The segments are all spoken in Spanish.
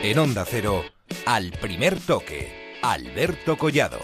En Onda Cero, Al Primer Toque, Alberto Collado.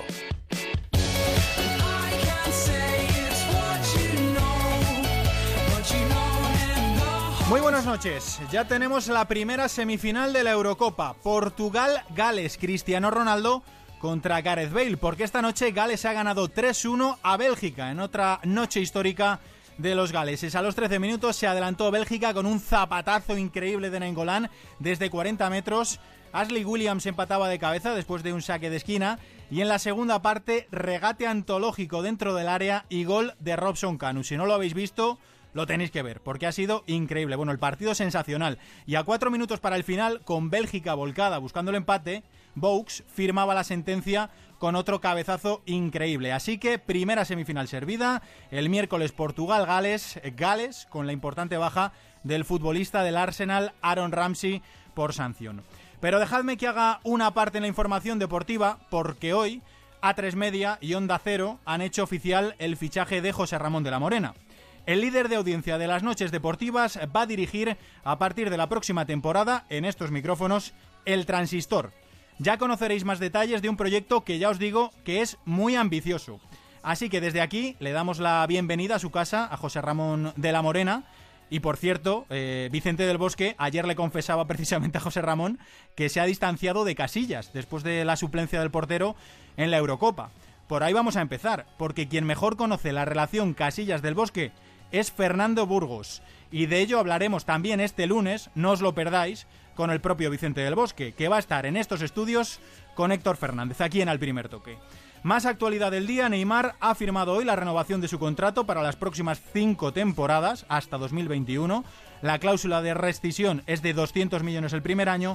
Muy buenas noches. Ya tenemos la primera semifinal de la Eurocopa. Portugal-Gales, Cristiano Ronaldo contra Gareth Bale, porque esta noche Gales ha ganado 3-1 a Bélgica, en otra noche histórica de los galeses. A los 13 minutos se adelantó Bélgica con un zapatazo increíble de Nainggolan desde 40 metros. Ashley Williams empataba de cabeza después de un saque de esquina. Y en la segunda parte, regate antológico dentro del área y gol de Robson Kanu. Si no lo habéis visto, lo tenéis que ver, porque ha sido increíble. Bueno, el partido sensacional. Y a 4 minutos para el final, con Bélgica volcada buscando el empate, Vaux firmaba la sentencia con otro cabezazo increíble. Así que primera semifinal servida. El miércoles Portugal-Gales, Gales con la importante baja del futbolista del Arsenal, Aaron Ramsey, por sanción. Pero dejadme que haga una parte en la información deportiva, porque hoy A3 Media y Onda Cero han hecho oficial el fichaje de José Ramón de la Morena. El líder de audiencia de las noches deportivas va a dirigir a partir de la próxima temporada en estos micrófonos El Transistor. Ya conoceréis más detalles de un proyecto que ya os digo que es muy ambicioso. Así que desde aquí le damos la bienvenida a su casa a José Ramón de la Morena. Y por cierto, Vicente del Bosque ayer le confesaba precisamente a José Ramón que se ha distanciado de Casillas después de la suplencia del portero en la Eurocopa. Por ahí vamos a empezar, porque quien mejor conoce la relación Casillas del Bosque es Fernando Burgos. Y de ello hablaremos también este lunes, no os lo perdáis, con el propio Vicente del Bosque, que va a estar en estos estudios con Héctor Fernández, aquí en Al Primer Toque. Más actualidad del día, Neymar ha firmado hoy la renovación de su contrato para las próximas 5 temporadas, hasta 2021. La cláusula de rescisión es de 200 millones el primer año,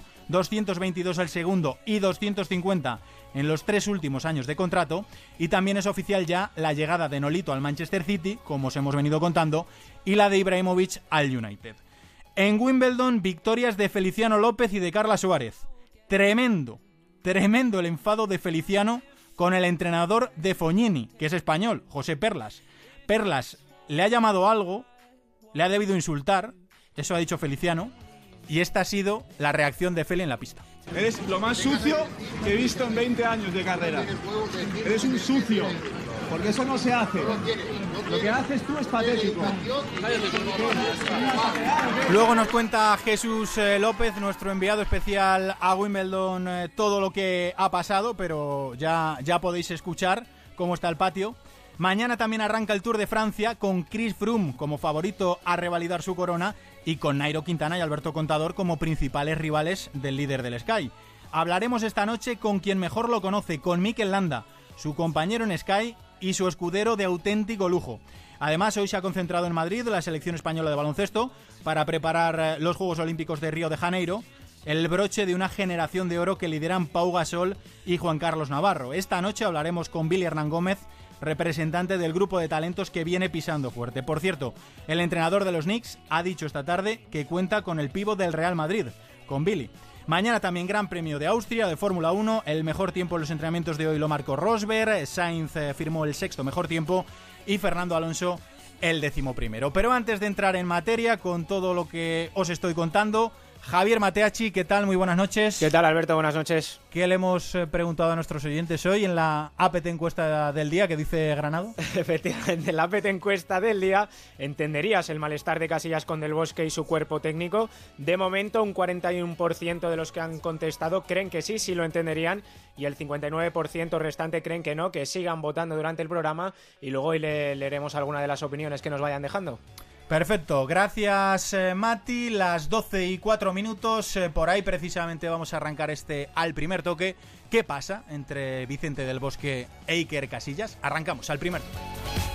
222 el segundo y 250 en los 3 últimos años de contrato. Y también es oficial ya la llegada de Nolito al Manchester City, como os hemos venido contando, y la de Ibrahimovic al United. En Wimbledon, victorias de Feliciano López y de Carla Suárez. Tremendo el enfado de Feliciano con el entrenador de Fognini, que es español, José Perlas. Perlas le ha llamado algo, le ha debido insultar, eso ha dicho Feliciano, y esta ha sido la reacción de Feli en la pista. Eres lo más sucio que he visto en 20 años de carrera. Eres un sucio, porque eso no se hace. Lo que haces tú es patético. Luego nos cuenta Jesús López, nuestro enviado especial a Wimbledon, todo lo que ha pasado, pero ya podéis escuchar cómo está el patio. Mañana también arranca el Tour de Francia con Chris Froome como favorito a revalidar su corona y con Nairo Quintana y Alberto Contador como principales rivales del líder del Sky. Hablaremos esta noche con quien mejor lo conoce, con Mikel Landa, su compañero en Sky y su escudero de auténtico lujo. Además, hoy se ha concentrado en Madrid la selección española de baloncesto para preparar los Juegos Olímpicos de Río de Janeiro, el broche de una generación de oro que lideran Pau Gasol y Juan Carlos Navarro. Esta noche hablaremos con Billy Hernán Gómez, representante del grupo de talentos que viene pisando fuerte. Por cierto, el entrenador de los Knicks ha dicho esta tarde que cuenta con el pívot del Real Madrid, con Billy. Mañana también Gran Premio de Austria de Fórmula 1, el mejor tiempo en los entrenamientos de hoy lo marcó Rosberg, Sainz firmó el 6º mejor tiempo y Fernando Alonso el 11º. Pero antes de entrar en materia con todo lo que os estoy contando, Javier Mateachi, ¿qué tal? Muy buenas noches. ¿Qué tal, Alberto? Buenas noches. ¿Qué le hemos preguntado a nuestros oyentes hoy en la APT encuesta del día que dice Granado? Efectivamente, en la APT encuesta del día entenderías el malestar de Casillas con Del Bosque y su cuerpo técnico. De momento, un 41% de los que han contestado creen que sí lo entenderían y el 59% restante creen que no, que sigan votando durante el programa y luego hoy leeremos alguna de las opiniones que nos vayan dejando. Perfecto, gracias Mati, las 12:04, por ahí precisamente vamos a arrancar Al Primer Toque. ¿Qué pasa entre Vicente del Bosque e Iker Casillas? Arrancamos Al Primer Toque.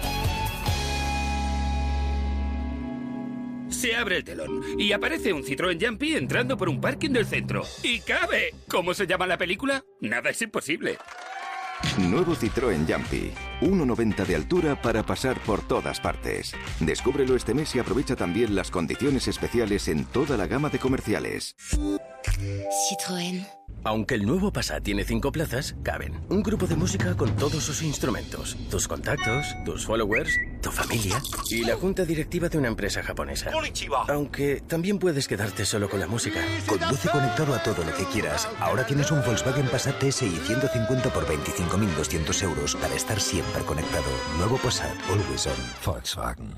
Se abre el telón y aparece un Citroën Jumpy entrando por un parking del centro. ¡Y cabe! ¿Cómo se llama la película? Nada es imposible. Nuevo Citroën Jumpy, 1,90 de altura para pasar por todas partes. Descúbrelo este mes y aprovecha también las condiciones especiales en toda la gama de comerciales. Citroën. Aunque el nuevo Passat tiene 5 plazas, caben un grupo de música con todos sus instrumentos, tus contactos, tus followers tu familia y la junta directiva de una empresa japonesa. ¡Konnichiwa! Aunque también puedes quedarte solo con la música. Conduce conectado a todo lo que quieras. Ahora tienes un Volkswagen Passat TSI 150 por 25.200 euros para estar siempre conectado. Nuevo Passat, always on. Volkswagen.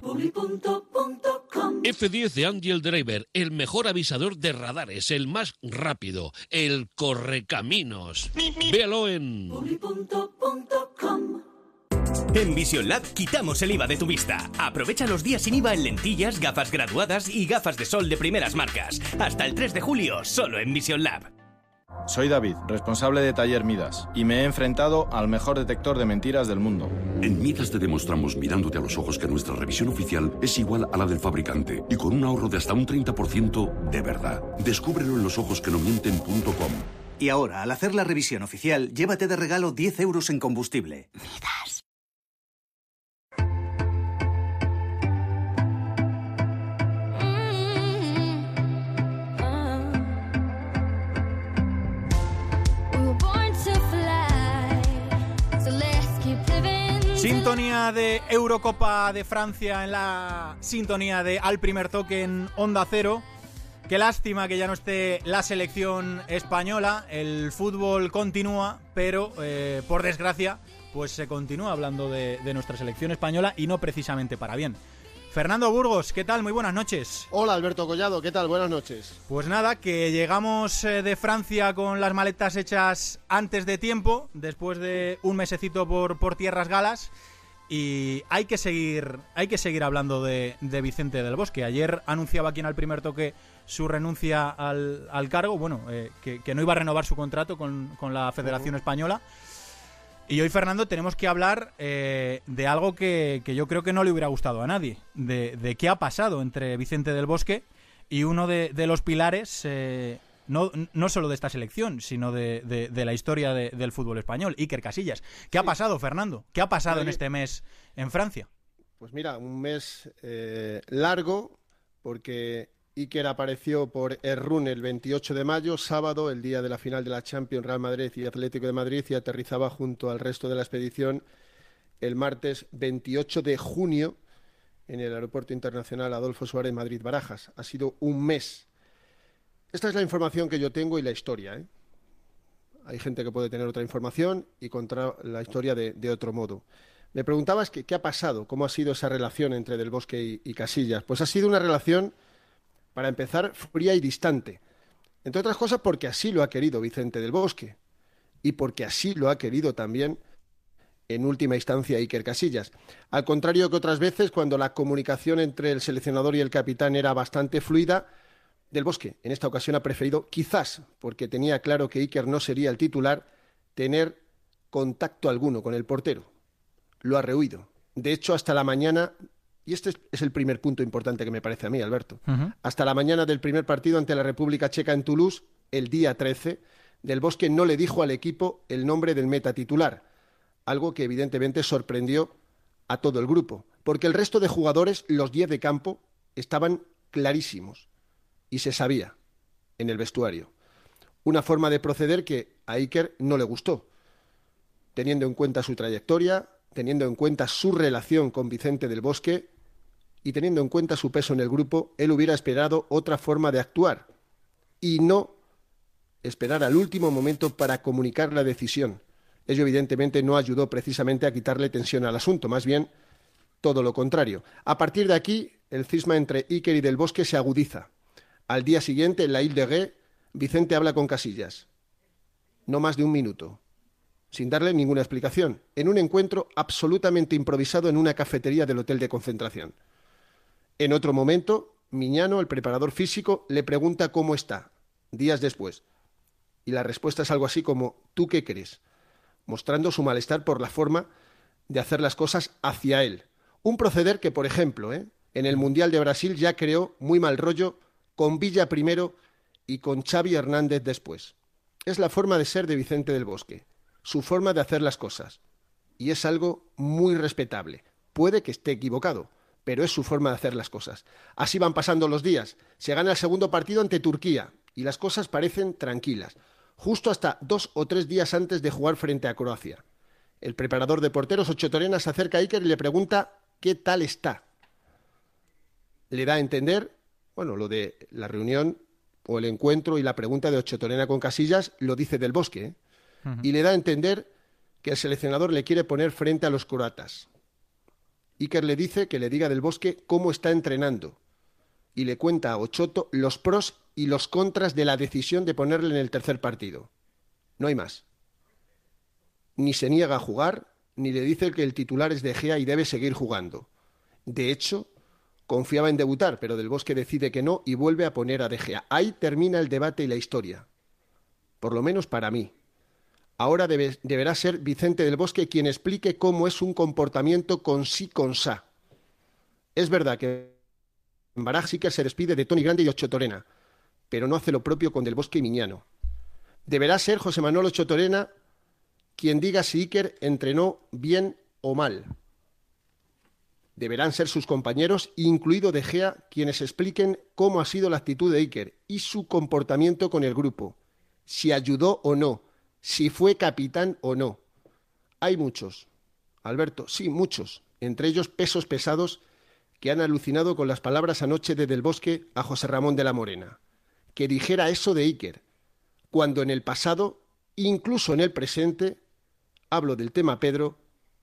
F10 de Angel Driver, el mejor avisador de radares, el más rápido, el correcaminos. Véalo en... En Vision Lab quitamos el IVA de tu vista. Aprovecha los días sin IVA en lentillas, gafas graduadas y gafas de sol de primeras marcas. Hasta el 3 de julio, solo en Vision Lab. Soy David, responsable de Taller Midas, y me he enfrentado al mejor detector de mentiras del mundo. En Midas te demostramos mirándote a los ojos que nuestra revisión oficial es igual a la del fabricante y con un ahorro de hasta un 30% de verdad. Descúbrelo en losojosquenomienten.com. Y ahora, al hacer la revisión oficial, llévate de regalo 10 euros en combustible. Midas. Sintonía de Eurocopa de Francia en la sintonía de Al Primer Toque en Onda Cero. Qué lástima que ya no esté la selección española. El fútbol continúa, pero por desgracia pues se continúa hablando de nuestra selección española y no precisamente para bien. Fernando Burgos, ¿qué tal? Muy buenas noches. Hola, Alberto Collado, ¿qué tal? Buenas noches. Pues nada, que llegamos de Francia con las maletas hechas antes de tiempo, después de un mesecito por tierras galas, y hay que seguir hablando de Vicente del Bosque. Ayer anunciaba aquí en Al Primer Toque su renuncia al cargo, que no iba a renovar su contrato con la Federación Española. Y hoy, Fernando, tenemos que hablar de algo que yo creo que no le hubiera gustado a nadie, de qué ha pasado entre Vicente del Bosque y uno de los pilares, no solo de esta selección, sino de la historia del fútbol español, Iker Casillas. ¿Qué ha pasado, Fernando? ¿Qué ha pasado en este mes en Francia? Pues mira, un mes largo, porque Iker apareció por Errun el 28 de mayo, sábado, el día de la final de la Champions, Real Madrid y Atlético de Madrid, y aterrizaba junto al resto de la expedición el martes 28 de junio en el Aeropuerto Internacional Adolfo Suárez Madrid-Barajas. Ha sido un mes. Esta es la información que yo tengo y la historia, ¿eh? Hay gente que puede tener otra información y contar la historia de otro modo. Me preguntabas qué ha pasado, cómo ha sido esa relación entre Del Bosque y Casillas. Pues ha sido una relación, para empezar, fría y distante. Entre otras cosas porque así lo ha querido Vicente del Bosque y porque así lo ha querido también, en última instancia, Iker Casillas. Al contrario que otras veces, cuando la comunicación entre el seleccionador y el capitán era bastante fluida, Del Bosque en esta ocasión ha preferido, quizás porque tenía claro que Iker no sería el titular, tener contacto alguno con el portero. Lo ha rehuido. De hecho, hasta la mañana... Y este es el primer punto importante que me parece a mí, Alberto. Hasta la mañana del primer partido ante la República Checa en Toulouse, el día 13, Del Bosque no le dijo al equipo el nombre del meta titular, algo que evidentemente sorprendió a todo el grupo, porque el resto de jugadores, los 10 de campo, estaban clarísimos y se sabía en el vestuario. Una forma de proceder que a Iker no le gustó, teniendo en cuenta su trayectoria, teniendo en cuenta su relación con Vicente del Bosque y teniendo en cuenta su peso en el grupo, él hubiera esperado otra forma de actuar y no esperar al último momento para comunicar la decisión. Ello evidentemente no ayudó precisamente a quitarle tensión al asunto, más bien todo lo contrario. A partir de aquí, el cisma entre Iker y Del Bosque se agudiza. Al día siguiente, en la Ile de Ré, Vicente habla con Casillas. No más de un minuto, sin darle ninguna explicación, en un encuentro absolutamente improvisado en una cafetería del hotel de concentración. En otro momento, Miñano, el preparador físico, le pregunta cómo está, días después. Y la respuesta es algo así como, ¿tú qué crees?, mostrando su malestar por la forma de hacer las cosas hacia él. Un proceder que, por ejemplo, en el Mundial de Brasil ya creó muy mal rollo con Villa primero y con Xavi Hernández después. Es la forma de ser de Vicente del Bosque, su forma de hacer las cosas. Y es algo muy respetable. Puede que esté equivocado, pero es su forma de hacer las cosas. Así van pasando los días. Se gana el segundo partido ante Turquía y las cosas parecen tranquilas, justo hasta 2 o 3 días antes de jugar frente a Croacia. El preparador de porteros, Ocho Torena, se acerca a Iker y le pregunta ¿Qué tal está? Le da a entender, bueno, lo de la reunión o el encuentro y la pregunta de Ochotorena con Casillas lo dice Del Bosque, ¿eh? Y le da a entender que el seleccionador le quiere poner frente a los croatas. Iker le dice que le diga Del Bosque cómo está entrenando y le cuenta a Ochoto los pros y los contras de la decisión de ponerle en el tercer partido. No hay más. Ni se niega a jugar, ni le dice que el titular es De Gea y debe seguir jugando. De hecho, confiaba en debutar, pero Del Bosque decide que no y vuelve a poner a De Gea. Ahí termina el debate y la historia. Por lo menos para mí. Ahora deberá ser Vicente Del Bosque quien explique cómo es un comportamiento con sí con sa. Es verdad que en Baraj Iker se despide de Toni Grande y Ochotorena, pero no hace lo propio con Del Bosque y Miñano. Deberá ser José Manuel Ochotorena quien diga si Iker entrenó bien o mal. Deberán ser sus compañeros, incluido De Gea, quienes expliquen cómo ha sido la actitud de Iker y su comportamiento con el grupo, si ayudó o no, si fue capitán o no. Hay muchos, Alberto, sí, muchos, entre ellos pesos pesados que han alucinado con las palabras anoche de Del Bosque a José Ramón de la Morena, que dijera eso de Iker, cuando en el pasado, incluso en el presente, hablo del tema Pedro,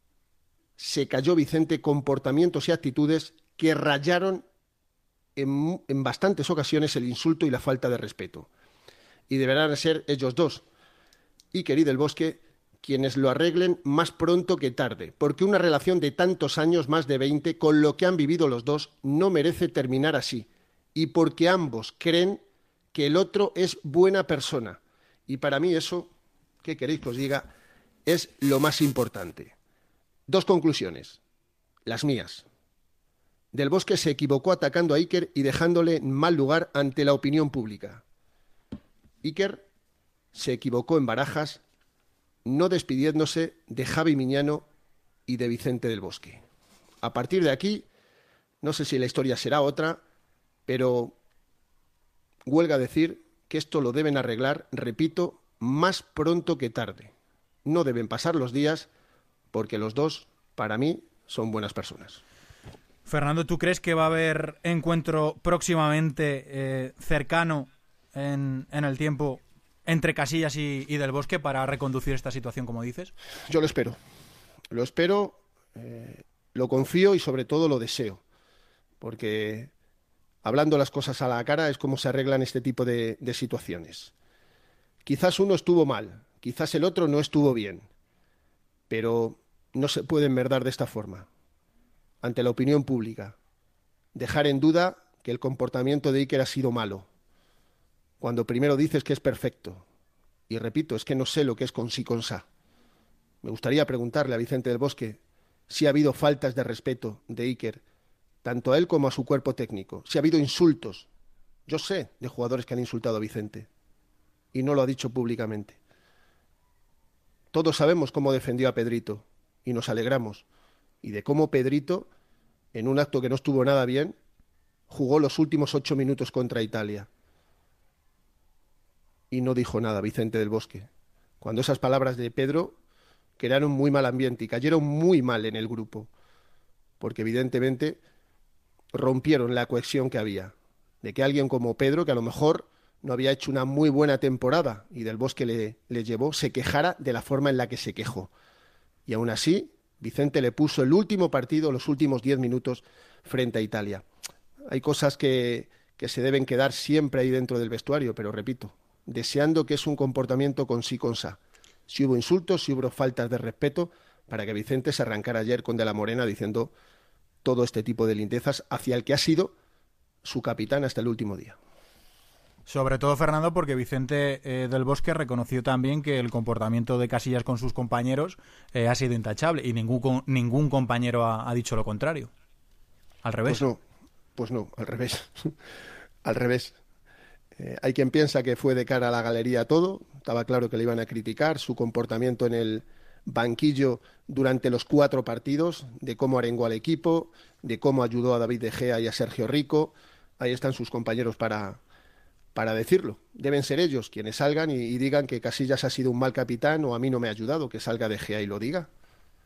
se cayó Vicente comportamientos y actitudes que rayaron en bastantes ocasiones el insulto y la falta de respeto. Y deberán ser ellos dos, Iker y Del Bosque, quienes lo arreglen más pronto que tarde, porque una relación de tantos años, más de 20, con lo que han vivido los dos, no merece terminar así, y porque ambos creen que el otro es buena persona. Y para mí eso, ¿qué queréis que os diga?, es lo más importante. Dos conclusiones, las mías. Del Bosque se equivocó atacando a Iker y dejándole en mal lugar ante la opinión pública. Iker se equivocó en Barajas, no despidiéndose de Javi Miñano y de Vicente Del Bosque. A partir de aquí, no sé si la historia será otra, pero huelga decir que esto lo deben arreglar, repito, más pronto que tarde. No deben pasar los días porque los dos, para mí, son buenas personas. Fernando, ¿tú crees que va a haber encuentro próximamente cercano en el tiempo entre Casillas y Del Bosque para reconducir esta situación, como dices? Yo lo espero, lo confío y sobre todo lo deseo, porque hablando las cosas a la cara es como se arreglan este tipo de situaciones. Quizás uno estuvo mal, quizás el otro no estuvo bien, pero no se puede enmerdar de esta forma, ante la opinión pública, dejar en duda que el comportamiento de Iker ha sido malo, cuando primero dices que es perfecto. Y repito, es que no sé lo que es con sí con sa. Me gustaría preguntarle a Vicente Del Bosque si ha habido faltas de respeto de Iker, tanto a él como a su cuerpo técnico, si ha habido insultos. Yo sé de jugadores que han insultado a Vicente, y no lo ha dicho públicamente. Todos sabemos cómo defendió a Pedrito, y nos alegramos, y de cómo Pedrito, en un acto que no estuvo nada bien, jugó los últimos 8 minutos contra Italia. Y no dijo nada Vicente Del Bosque, cuando esas palabras de Pedro crearon muy mal ambiente y cayeron muy mal en el grupo, porque evidentemente rompieron la cohesión que había, de que alguien como Pedro, que a lo mejor no había hecho una muy buena temporada y Del Bosque le llevó, se quejara de la forma en la que se quejó. Y aún así, Vicente le puso el último partido, los últimos 10 minutos, frente a Italia. Hay cosas que se deben quedar siempre ahí dentro del vestuario, pero repito, deseando que es un comportamiento con sí con sa. Si hubo insultos, si hubo faltas de respeto, para que Vicente se arrancara ayer con De la Morena diciendo todo este tipo de lindezas hacia el que ha sido su capitán hasta el último día. Sobre todo, Fernando, porque Vicente Del Bosque reconoció también que el comportamiento de Casillas con sus compañeros ha sido intachable y ningún compañero ha dicho lo contrario. Al revés. Pues no, al revés. Al revés. Hay quien piensa que fue de cara a la galería todo. Estaba claro que le iban a criticar su comportamiento en el banquillo durante los 4 partidos, de cómo arengó al equipo, de cómo ayudó a David De Gea y a Sergio Rico. Ahí están sus compañeros para decirlo. Deben ser ellos quienes salgan y digan que Casillas ha sido un mal capitán o a mí no me ha ayudado, que salga De Gea y lo diga.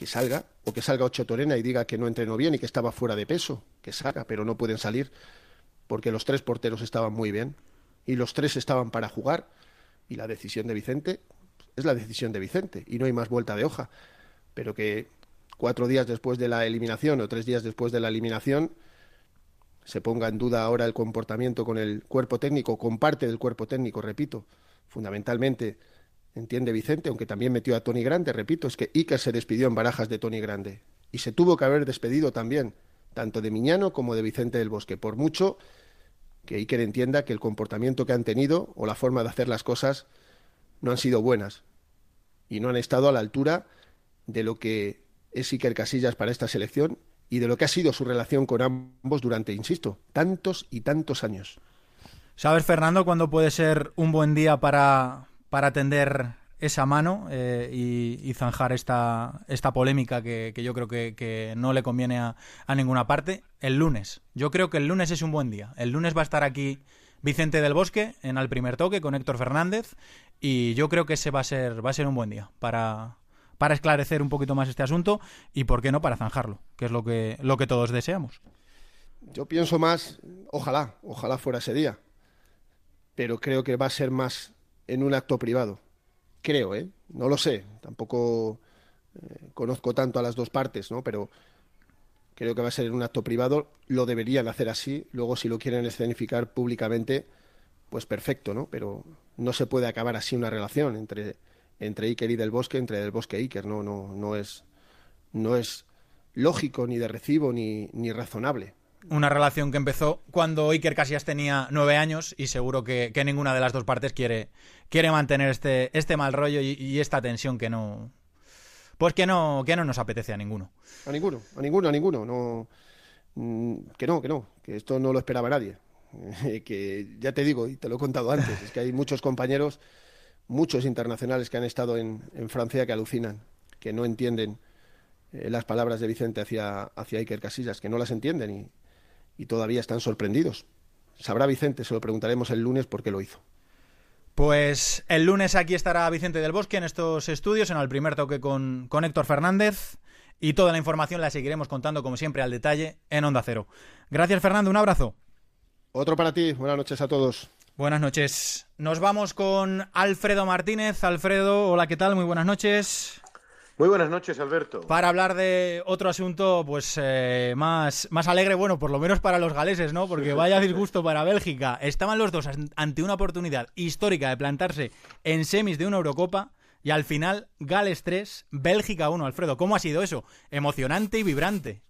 que salga, o que salga Ocho Torena y diga que no entrenó bien y que estaba fuera de peso, que salga, pero no pueden salir porque los 3 porteros estaban muy bien y los 3 estaban para jugar, y la decisión de Vicente es la decisión de Vicente y no hay más vuelta de hoja. Pero que 4 días después de la eliminación o 3 días después de la eliminación se ponga en duda ahora el comportamiento con el cuerpo técnico, con parte del cuerpo técnico, repito, fundamentalmente entiende Vicente, aunque también metió a Toni Grande, repito, es que Iker se despidió en Barajas de Toni Grande y se tuvo que haber despedido también, tanto de Miñano como de Vicente del Bosque, por mucho que Iker entienda que el comportamiento que han tenido o la forma de hacer las cosas no han sido buenas y no han estado a la altura de lo que es Iker Casillas para esta selección y de lo que ha sido su relación con ambos durante, insisto, tantos y tantos años. ¿Sabes, Fernando, cuándo puede ser un buen día para tender esa mano y zanjar esta polémica que yo creo que no le conviene a ninguna parte? El lunes. Yo creo que el lunes es un buen día. El lunes va a estar aquí Vicente del Bosque en Al Primer Toque con Héctor Fernández y yo creo que ese va a ser un buen día para esclarecer un poquito más este asunto y, ¿por qué no?, para zanjarlo, que es lo que todos deseamos. Yo pienso más, ojalá fuera ese día, pero creo que va a ser más en un acto privado. Creo, no lo sé, tampoco conozco tanto a las dos partes, ¿no? Pero creo que va a ser en un acto privado, lo deberían hacer así, luego si lo quieren escenificar públicamente, pues perfecto, ¿no? Pero no se puede acabar así una relación entre Iker y Del Bosque, entre Del Bosque e Iker, no es lógico, ni de recibo, ni razonable. Una relación que empezó cuando Iker Casillas tenía 9 años y seguro que ninguna de las dos partes quiere mantener este mal rollo y esta tensión que no nos apetece a ninguno. A ninguno. No, que esto no lo esperaba nadie. Que ya te digo, y te lo he contado antes, es que hay muchos compañeros, muchos internacionales que han estado en Francia que alucinan, que no entienden las palabras de Vicente hacia Iker Casillas, que no las entienden y todavía están sorprendidos. Sabrá Vicente, se lo preguntaremos el lunes por qué lo hizo. Pues el lunes aquí estará Vicente del Bosque en estos estudios, en El Primer Toque con Héctor Fernández, y toda la información la seguiremos contando, como siempre, al detalle en Onda Cero. Gracias, Fernando, un abrazo. Otro para ti, buenas noches a todos. Buenas noches. Nos vamos con Alfredo Martínez. Alfredo, hola, ¿qué tal? Muy buenas noches. Muy buenas noches, Alberto. Para hablar de otro asunto pues más alegre, bueno, por lo menos para los galeses, ¿no? Porque vaya disgusto para Bélgica. Estaban los dos ante una oportunidad histórica de plantarse en semis de una Eurocopa y al final Gales 3, Bélgica 1. Alfredo, ¿cómo ha sido eso? Emocionante y vibrante.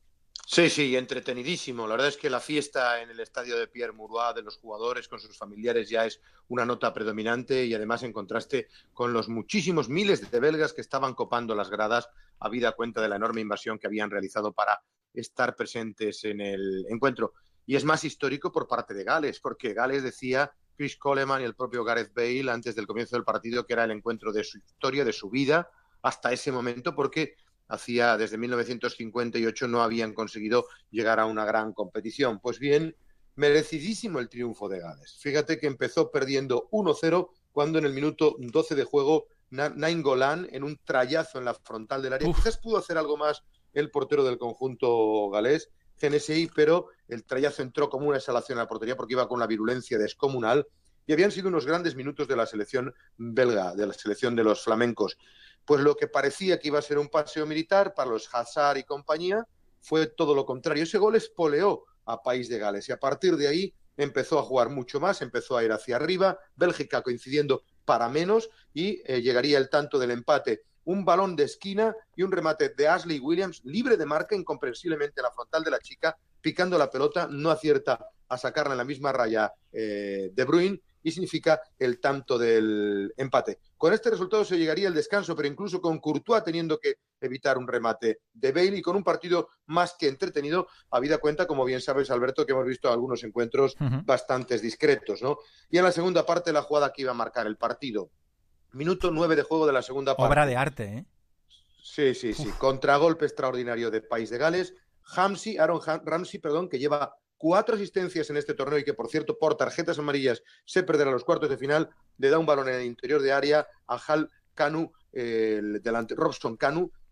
Sí, entretenidísimo. La verdad es que la fiesta en el estadio de Pierre Mauroy de los jugadores con sus familiares ya es una nota predominante y además en contraste con los muchísimos miles de belgas que estaban copando las gradas habida cuenta de la enorme invasión que habían realizado para estar presentes en el encuentro. Y es más histórico por parte de Gales, porque Gales decía Chris Coleman y el propio Gareth Bale antes del comienzo del partido que era el encuentro de su historia, de su vida, hasta ese momento, porque desde 1958 no habían conseguido llegar a una gran competición. Pues bien, merecidísimo el triunfo de Gales. Fíjate que empezó perdiendo 1-0 cuando en el minuto 12 de juego Nainggolan, en un trayazo en la frontal del área, quizás pudo hacer algo más el portero del conjunto galés, GNSI, pero el trayazo entró como una exhalación a la portería porque iba con una virulencia descomunal y habían sido unos grandes minutos de la selección belga, de la selección de los flamencos. Pues lo que parecía que iba a ser un paseo militar para los Hazard y compañía fue todo lo contrario. Ese gol espoleó a País de Gales y a partir de ahí empezó a jugar mucho más, empezó a ir hacia arriba, Bélgica coincidiendo para menos y llegaría el tanto del empate. Un balón de esquina y un remate de Ashley Williams, libre de marca, incomprensiblemente a la frontal de la chica, picando la pelota, no acierta a sacarla en la misma raya De Bruyne, y significa el tanto del empate. Con este resultado se llegaría al descanso, pero incluso con Courtois teniendo que evitar un remate de Bale y con un partido más que entretenido, habida cuenta, como bien sabes, Alberto, que hemos visto algunos encuentros bastante discretos, ¿no? Y en la segunda parte, la jugada que iba a marcar el partido. Minuto 9 de juego de la segunda parte. Obra de arte, ¿eh? Sí. Contragolpe extraordinario de País de Gales. Aaron Ramsey, que lleva 4 asistencias en este torneo y que, por cierto, por tarjetas amarillas se perderá los cuartos de final, le da un balón en el interior de área a Hal Kanu, Robson Kanu,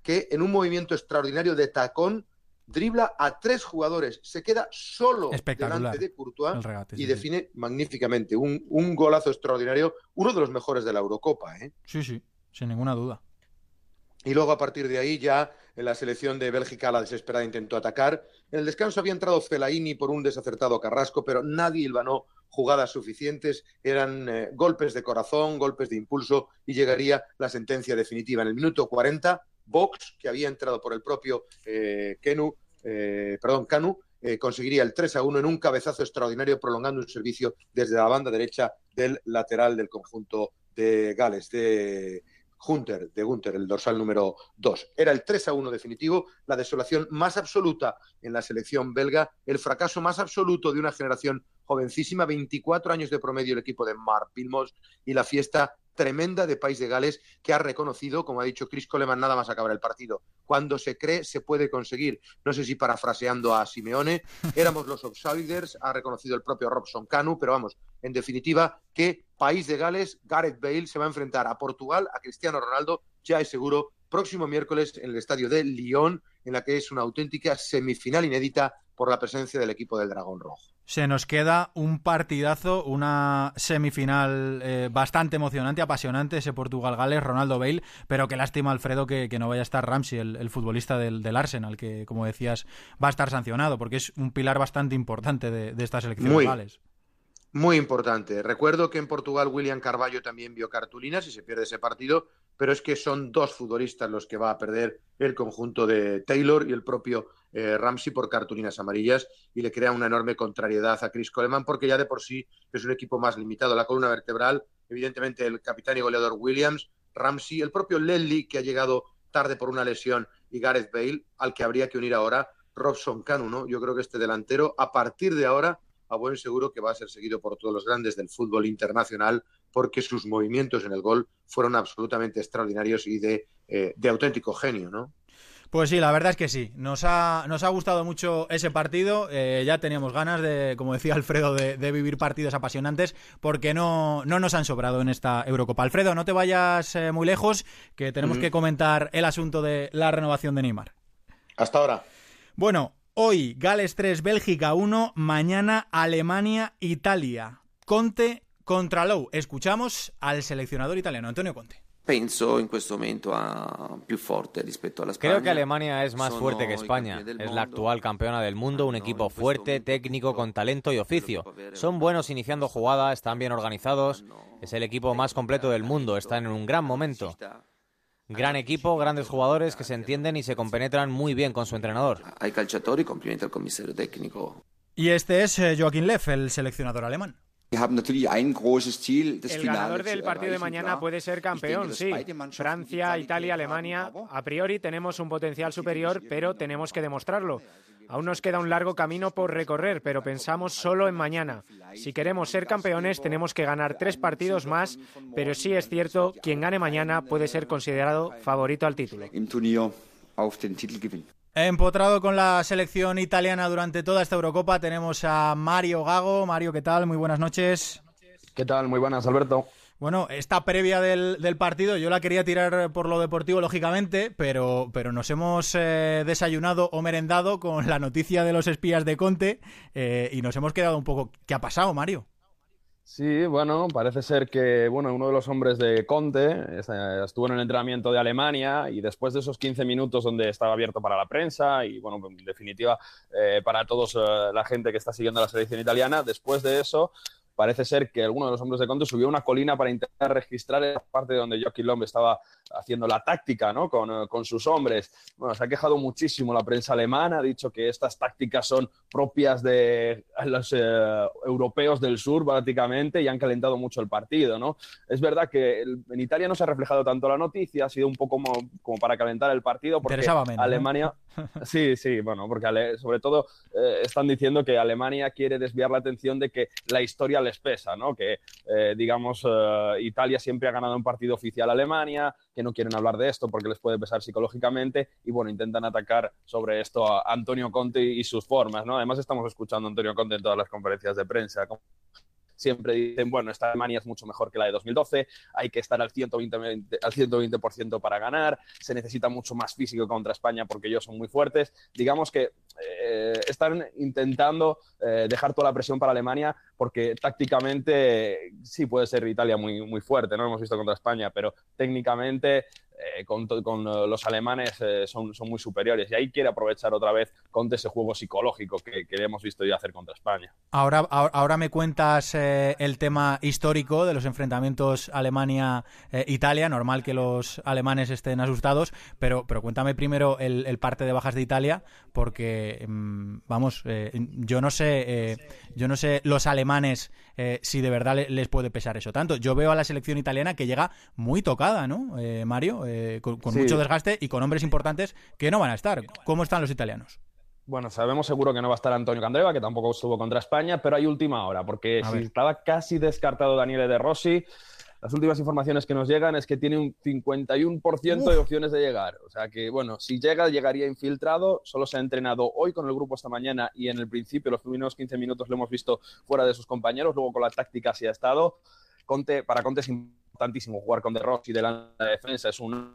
que en un movimiento extraordinario de tacón dribla a 3 jugadores, se queda solo delante de Courtois regate, y define magníficamente. Un golazo extraordinario, uno de los mejores de la Eurocopa. Sí, sin ninguna duda. Y luego a partir de ahí ya en la selección de Bélgica la desesperada intentó atacar. En el descanso había entrado Fellaini por un desacertado Carrasco, pero nadie hilvanó jugadas suficientes. Eran golpes de corazón, golpes de impulso y llegaría la sentencia definitiva. En el minuto 40, Box, que había entrado por el propio Kanu, conseguiría el 3-1 en un cabezazo extraordinario, prolongando un servicio desde la banda derecha del lateral del conjunto de Gales, de Gunther, el dorsal número 2. Era el 3-1 definitivo, la desolación más absoluta en la selección belga, el fracaso más absoluto de una generación jovencísima, 24 años de promedio el equipo de Marc Wilmots, y la fiesta tremenda de País de Gales, que ha reconocido, como ha dicho Chris Coleman nada más acabar el partido: cuando se cree se puede conseguir. No sé si parafraseando a Simeone, éramos los outsiders, ha reconocido el propio Robson Kanu, pero vamos, en definitiva, que País de Gales, Gareth Bale se va a enfrentar a Portugal, a Cristiano Ronaldo, ya es seguro, próximo miércoles en el estadio de Lyon, en la que es una auténtica semifinal inédita por la presencia del equipo del Dragón Rojo. Se nos queda un partidazo, una semifinal bastante emocionante, apasionante, ese Portugal-Gales, Ronaldo Bale, pero qué lástima, Alfredo, que no vaya a estar Ramsey, el futbolista del Arsenal, que, como decías, va a estar sancionado, porque es un pilar bastante importante de esta selección de Gales. Muy importante. Recuerdo que en Portugal William Carvalho también vio cartulinas y se pierde ese partido, pero es que son 2 futbolistas los que va a perder el conjunto de Taylor y el propio Ramsey por cartulinas amarillas, y le crea una enorme contrariedad a Chris Coleman, porque ya de por sí es un equipo más limitado. La columna vertebral, evidentemente el capitán y goleador Williams, Ramsey, el propio Ledley, que ha llegado tarde por una lesión, y Gareth Bale, al que habría que unir ahora Robson Kanu, ¿no? Yo creo que este delantero, a partir de ahora, a buen seguro que va a ser seguido por todos los grandes del fútbol internacional, porque sus movimientos en el gol fueron absolutamente extraordinarios y de auténtico genio, ¿no? Pues sí, la verdad es que sí. Nos ha gustado mucho ese partido. Ya teníamos ganas de, como decía Alfredo, de vivir partidos apasionantes, porque no nos han sobrado en esta Eurocopa. Alfredo, no te vayas muy lejos, que tenemos que comentar el asunto de la renovación de Neymar. Hasta ahora. Bueno, hoy Gales 3, Bélgica 1, mañana Alemania-Italia. Conte contra Lowe. Escuchamos al seleccionador italiano, Antonio Conte. Penso in questo momento a più forte rispetto alla Spagna. Creo que Alemania es más fuerte que España. Es la actual campeona del mundo, un equipo fuerte, técnico, con talento y oficio. Son buenos iniciando jugada, están bien organizados. Es el equipo más completo del mundo, están en un gran momento. Gran equipo, grandes jugadores que se entienden y se compenetran muy bien con su entrenador. Ai calciatori, complimenti al commissario tecnico. Y este es Joachim Löw, el seleccionador alemán. El ganador del partido de mañana puede ser campeón, sí. Francia, Italia, Alemania. A priori tenemos un potencial superior, pero tenemos que demostrarlo. Aún nos queda un largo camino por recorrer, pero pensamos solo en mañana. Si queremos ser campeones, tenemos que ganar 3 partidos más, pero sí es cierto, quien gane mañana puede ser considerado favorito al título. Empotrado con la selección italiana durante toda esta Eurocopa tenemos a Mario Gago. Mario, ¿qué tal? Muy buenas noches. ¿Qué tal? Muy buenas, Alberto. Bueno, esta previa del partido yo la quería tirar por lo deportivo, lógicamente, pero nos hemos desayunado o merendado con la noticia de los espías de Conte y nos hemos quedado un poco... ¿Qué ha pasado, Mario? Sí, bueno, parece ser que uno de los hombres de Conte estuvo en el entrenamiento de Alemania y después de esos 15 minutos donde estaba abierto para la prensa y, bueno, en definitiva, para todos la gente que está siguiendo la selección italiana, después de eso parece ser que alguno de los hombres de Conte subió a una colina para intentar registrar esa parte donde Joachim Löw estaba haciendo la táctica, ¿no? con sus hombres. Bueno, se ha quejado muchísimo la prensa alemana, ha dicho que estas tácticas son propias de los europeos del sur, prácticamente, y han calentado mucho el partido, ¿no? Es verdad que en Italia no se ha reflejado tanto la noticia, ha sido un poco como para calentar el partido, porque interesaba menos, Alemania... ¿no? Sí, bueno, porque sobre todo están diciendo que Alemania quiere desviar la atención de que la historia les pesa, ¿no? Que, Italia siempre ha ganado un partido oficial a Alemania, que no quieren hablar de esto porque les puede pesar psicológicamente y, bueno, intentan atacar sobre esto a Antonio Conte y sus formas, ¿no? Además estamos escuchando a Antonio Conte en todas las conferencias de prensa, siempre dicen, bueno, esta Alemania es mucho mejor que la de 2012, hay que estar al 120% para ganar, se necesita mucho más físico contra España porque ellos son muy fuertes. Digamos que están intentando dejar toda la presión para Alemania porque tácticamente sí puede ser Italia muy, muy fuerte, ¿no? Lo hemos visto contra España, pero técnicamente con los alemanes son muy superiores, y ahí quiere aprovechar otra vez Conte ese juego psicológico que hemos visto ya hacer contra España. Ahora me cuentas el tema histórico de los enfrentamientos Alemania-Italia. Normal que los alemanes estén asustados, pero cuéntame primero el parte de bajas de Italia, porque yo no sé los alemanes si de verdad les puede pesar eso tanto. Yo veo a la selección italiana que llega muy tocada, ¿no, Mario? Con sí, mucho desgaste y con hombres importantes que no van a estar. ¿Cómo están los italianos? Bueno, sabemos seguro que no va a estar Antonio Candreva, que tampoco estuvo contra España, pero hay última hora, porque si estaba casi descartado Daniele De Rossi, las últimas informaciones que nos llegan es que tiene un 51% de opciones de llegar. O sea que, bueno, si llegaría infiltrado. Solo se ha entrenado hoy con el grupo esta mañana y en el principio, los primeros 15 minutos, lo hemos visto fuera de sus compañeros. Luego con la táctica sí ha estado. Para Conte es importantísimo jugar con De Rossi delante de la defensa.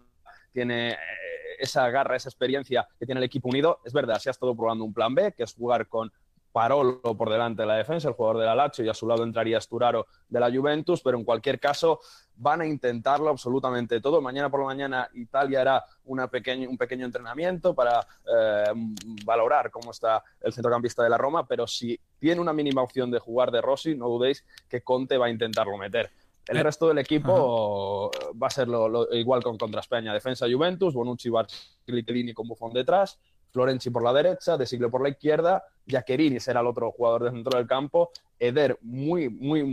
Tiene esa garra, esa experiencia que tiene el equipo unido. Es verdad, se ha estado probando un plan B, que es jugar con Parolo por delante de la defensa, el jugador de la Lazio, y a su lado entraría Sturaro de la Juventus, pero en cualquier caso van a intentarlo absolutamente todo. Mañana por la mañana Italia hará un pequeño entrenamiento para valorar cómo está el centrocampista de la Roma, pero si tiene una mínima opción de jugar De Rossi, no dudéis que Conte va a intentarlo meter. El resto del equipo va a ser igual contra España. Defensa Juventus, Bonucci, Barcellini con Buffon detrás, Florenzi por la derecha, De Siglio por la izquierda, Giaccherini será el otro jugador de centro del campo, Eder muy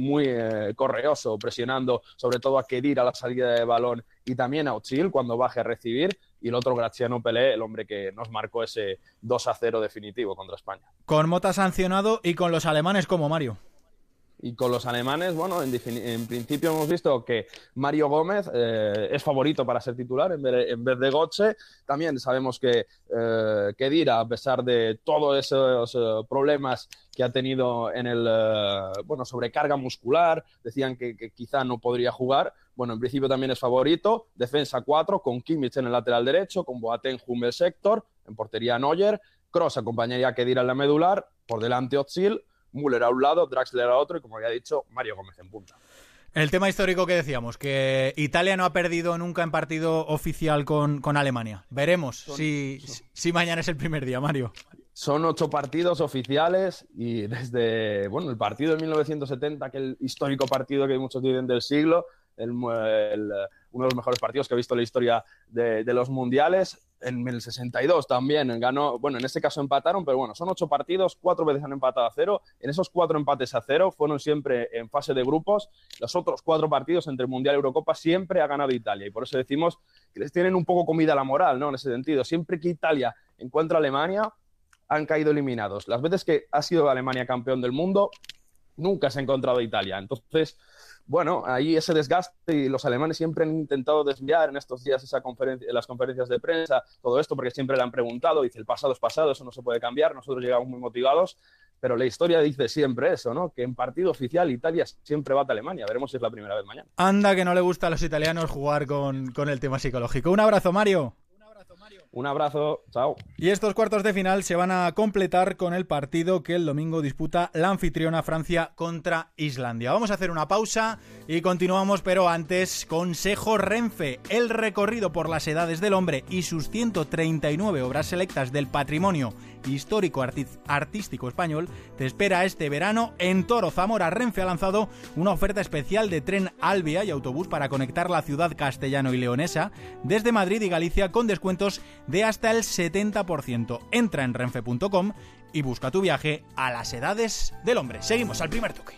correoso, presionando sobre todo a Khedira a la salida de balón y también a Özil cuando baje a recibir, y el otro Graziano Pelé, el hombre que nos marcó ese 2-0 definitivo contra España. Con Mota sancionado y con los alemanes como Mario. Y con los alemanes, bueno, en principio hemos visto que Mario Gómez es favorito para ser titular en vez de Götze. También sabemos que Khedira, a pesar de todos esos problemas que ha tenido en sobrecarga muscular, decían que quizá no podría jugar. Bueno, en principio también es favorito. Defensa 4, con Kimmich en el lateral derecho, con Boateng, Hummels, Sector, en portería Neuer. Kroos acompañaría a Khedira en la medular, por delante Özil, Müller a un lado, Draxler a otro y, como había dicho, Mario Gómez en punta. El tema histórico que decíamos, que Italia no ha perdido nunca en partido oficial con Alemania. Veremos si mañana es el primer día, Mario. Son 8 partidos oficiales y desde el partido de 1970, aquel histórico partido que muchos dicen del siglo, uno de los mejores partidos que he visto en la historia de los mundiales. En el 62 también ganó, en este caso empataron, pero son 8 partidos, 4 veces han empatado a 0. En esos 4 empates a 0 fueron siempre en fase de grupos. Los otros 4 partidos entre Mundial y Eurocopa siempre ha ganado Italia, y por eso decimos que les tienen un poco comida la moral, ¿no? En ese sentido, siempre que Italia encuentra a Alemania, han caído eliminados. Las veces que ha sido Alemania campeón del mundo, nunca se ha encontrado a Italia. Entonces, ahí ese desgaste, y los alemanes siempre han intentado desviar en estos días las conferencias de prensa, todo esto, porque siempre le han preguntado, dice, el pasado es pasado, eso no se puede cambiar, nosotros llegamos muy motivados, pero la historia dice siempre eso, ¿no? Que en partido oficial Italia siempre bate a Alemania. Veremos si es la primera vez mañana. Anda que no le gusta a los italianos jugar con el tema psicológico. Un abrazo, Mario. Un abrazo, chao. Y estos cuartos de final se van a completar con el partido que el domingo disputa la anfitriona Francia contra Islandia. Vamos a hacer una pausa y continuamos, pero antes, consejo Renfe. El recorrido por las edades del hombre y sus 139 obras selectas del patrimonio histórico artístico español te espera este verano en Toro Zamora. Renfe ha lanzado una oferta especial de tren Alvia y autobús para conectar la ciudad castellano y leonesa desde Madrid y Galicia con descuentos de hasta el 70%. Entra en renfe.com y busca tu viaje a las edades del hombre. Seguimos al primer toque.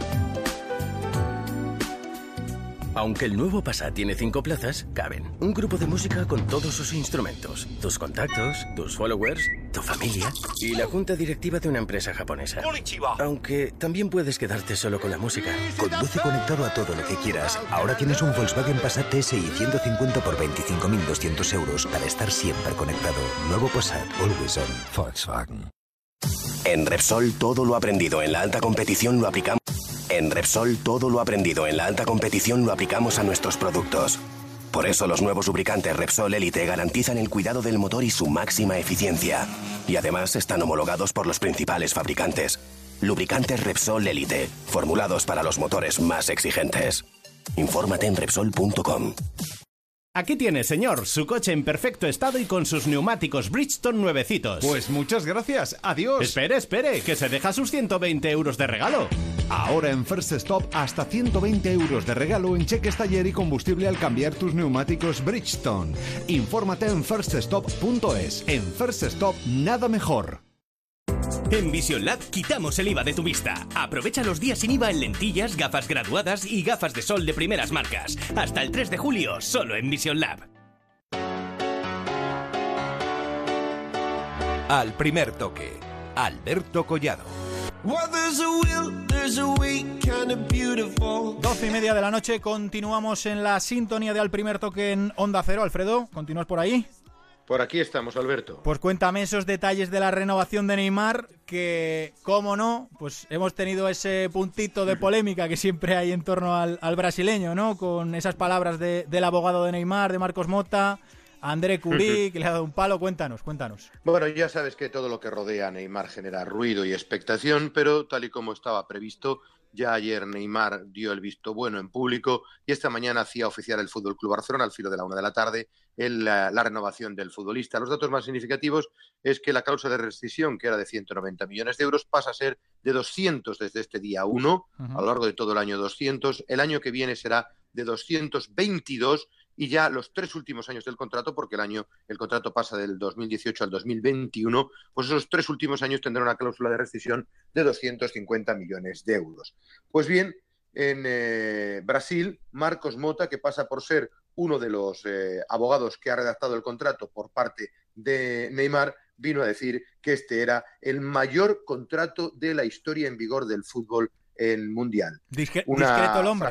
Aunque el nuevo Passat tiene 5 plazas, caben un grupo de música con todos sus instrumentos, tus contactos, tus followers, tu familia y la junta directiva de una empresa japonesa. Aunque también puedes quedarte solo con la música. Conduce conectado a todo lo que quieras. Ahora tienes un Volkswagen Passat TSI 150 por 25.200 euros para estar siempre conectado. Nuevo Passat, always on. Volkswagen. En Repsol todo lo aprendido en la alta competición lo aplicamos. En Repsol, todo lo aprendido en la alta competición lo aplicamos a nuestros productos. Por eso los nuevos lubricantes Repsol Elite garantizan el cuidado del motor y su máxima eficiencia. Y además están homologados por los principales fabricantes. Lubricantes Repsol Elite, formulados para los motores más exigentes. Infórmate en Repsol.com. Aquí tiene, señor, su coche en perfecto estado y con sus neumáticos Bridgestone nuevecitos. Pues muchas gracias, adiós. Espere, que se deja sus 120 euros de regalo. Ahora en First Stop hasta 120 euros de regalo en cheques taller y combustible al cambiar tus neumáticos Bridgestone. Infórmate en firststop.es. En First Stop, nada mejor. En Vision Lab quitamos el IVA de tu vista. Aprovecha los días sin IVA en lentillas, gafas graduadas y gafas de sol de primeras marcas. Hasta el 3 de julio, solo en Vision Lab. Al primer toque, Alberto Collado. 12:30 de la noche, continuamos en la sintonía de Al primer toque en Onda Cero. Alfredo, ¿continúas por ahí? Por aquí estamos, Alberto. Pues cuéntame esos detalles de la renovación de Neymar, que, cómo no, pues hemos tenido ese puntito de polémica que siempre hay en torno al brasileño, ¿no? Con esas palabras del abogado de Neymar, de Marcos Mota, André Curí, que le ha dado un palo. Cuéntanos. Bueno, ya sabes que todo lo que rodea a Neymar genera ruido y expectación, pero tal y como estaba previsto, ya ayer Neymar dio el visto bueno en público y esta mañana hacía oficial el FC Barcelona al filo de la 1 de la tarde la renovación del futbolista. Los datos más significativos es que la cláusula de rescisión, que era de 190 millones de euros, pasa a ser de 200 desde este día 1, a lo largo de todo el año 200. El año que viene será de 222 y ya los 3 últimos años del contrato, porque el contrato pasa del 2018 al 2021, pues esos 3 últimos años tendrán una cláusula de rescisión de 250 millones de euros. Pues bien, en Brasil, Marcos Mota, que pasa por ser uno de los abogados que ha redactado el contrato por parte de Neymar, vino a decir que este era el mayor contrato de la historia en vigor del fútbol en mundial. Discreto el hombre.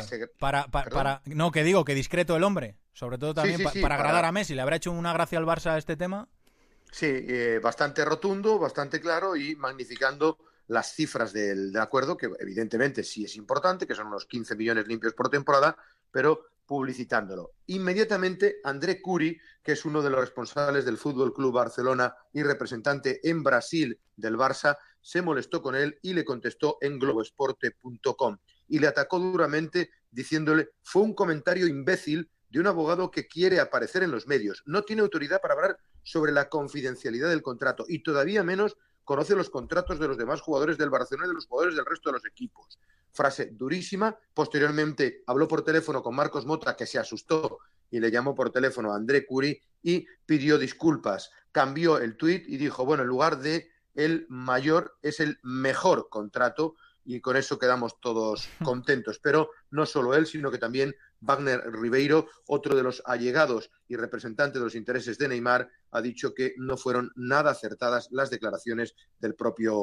No, que digo que discreto el hombre. Sobre todo también para agradar a Messi. ¿Le habrá hecho una gracia al Barça este tema? Sí, bastante rotundo, bastante claro y magnificando las cifras del acuerdo, que evidentemente sí es importante, que son unos 15 millones limpios por temporada, pero publicitándolo. Inmediatamente, André Curí, que es uno de los responsables del Fútbol Club Barcelona y representante en Brasil del Barça, se molestó con él y le contestó en globoesporte.com y le atacó duramente diciéndole: fue un comentario imbécil de un abogado que quiere aparecer en los medios. No tiene autoridad para hablar sobre la confidencialidad del contrato y todavía menos conoce los contratos de los demás jugadores del Barcelona y de los jugadores del resto de los equipos. Frase durísima. Posteriormente habló por teléfono con Marcos Mota, que se asustó y le llamó por teléfono a André Curí y pidió disculpas. Cambió el tuit y dijo, bueno, en lugar de el mayor es el mejor contrato, y con eso quedamos todos contentos. Pero no solo él, sino que también Wagner Ribeiro, otro de los allegados y representante de los intereses de Neymar, ha dicho que no fueron nada acertadas las declaraciones del propio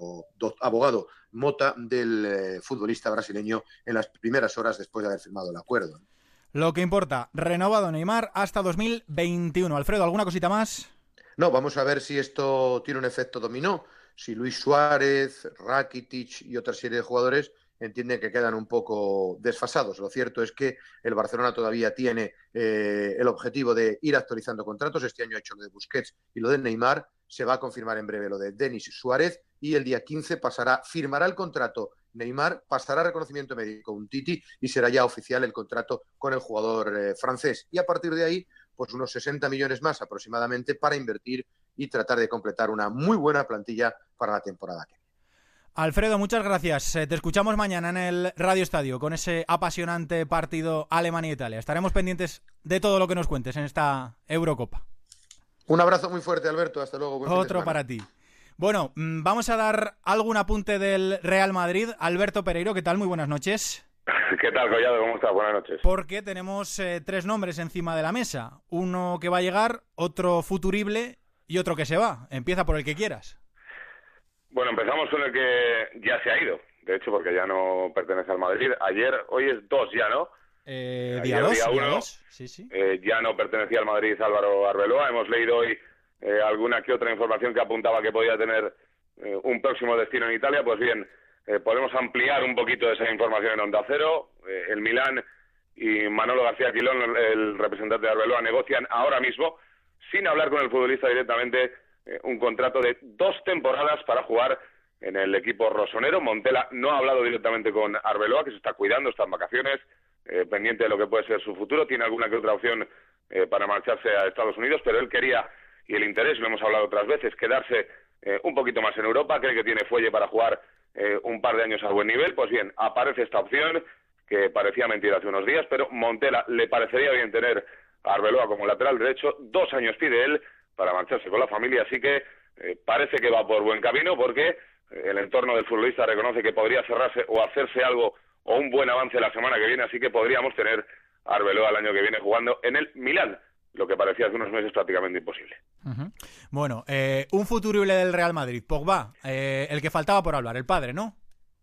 abogado Mota del futbolista brasileño en las primeras horas después de haber firmado el acuerdo. Lo que importa, renovado Neymar hasta 2021. Alfredo, ¿alguna cosita más? No, vamos a ver si esto tiene un efecto dominó. Si Luis Suárez, Rakitic y otra serie de jugadores entienden que quedan un poco desfasados. Lo cierto es que el Barcelona todavía tiene el objetivo de ir actualizando contratos. Este año ha hecho lo de Busquets y lo de Neymar. Se va a confirmar en breve lo de Denis Suárez y el día 15 firmará el contrato Neymar, pasará a reconocimiento médico Umtiti y será ya oficial el contrato con el jugador francés. Y a partir de ahí, pues unos 60 millones más aproximadamente para invertir y tratar de completar una muy buena plantilla para la temporada que viene. Alfredo, muchas gracias. Te escuchamos mañana en el Radio Estadio con ese apasionante partido Alemania-Italia. Estaremos pendientes de todo lo que nos cuentes en esta Eurocopa. Un abrazo muy fuerte, Alberto. Hasta luego. Otro para ti. Bueno, vamos a dar algún apunte del Real Madrid. Alberto Pereiro, ¿qué tal? Muy buenas noches. ¿Qué tal, Collado? ¿Cómo estás? Buenas noches. Porque tenemos 3 nombres encima de la mesa. Uno que va a llegar, otro futurible y otro que se va. Empieza por el que quieras. Bueno, empezamos con el que ya se ha ido. De hecho, porque ya no pertenece al Madrid. Hoy es 2 ya, ¿no? Día 2. Sí. Ya no pertenecía al Madrid Álvaro Arbeloa. Hemos leído hoy alguna que otra información que apuntaba que podía tener un próximo destino en Italia. Pues bien, podemos ampliar un poquito esa información en Onda Cero. El Milán y Manolo García Quilón, el representante de Arbeloa, negocian ahora mismo, sin hablar con el futbolista directamente, un contrato de 2 temporadas para jugar en el equipo rosonero. Montella no ha hablado directamente con Arbeloa, que se está cuidando, está en vacaciones, pendiente de lo que puede ser su futuro. Tiene alguna que otra opción para marcharse a Estados Unidos, pero él quería, y el interés, lo hemos hablado otras veces, quedarse un poquito más en Europa. Cree que tiene fuelle para jugar un par de años a buen nivel. Pues bien, aparece esta opción que parecía mentira hace unos días, pero Montella le parecería bien tener a Arbeloa como lateral derecho. 2 años pide él para marcharse con la familia, así que parece que va por buen camino, porque el entorno del futbolista reconoce que podría cerrarse o hacerse algo o un buen avance la semana que viene, así que podríamos tener a Arbeloa el año que viene jugando en el Milán, lo que parecía hace unos meses prácticamente imposible. Bueno, un futurible del Real Madrid, Pogba, el que faltaba por hablar, el padre, ¿no?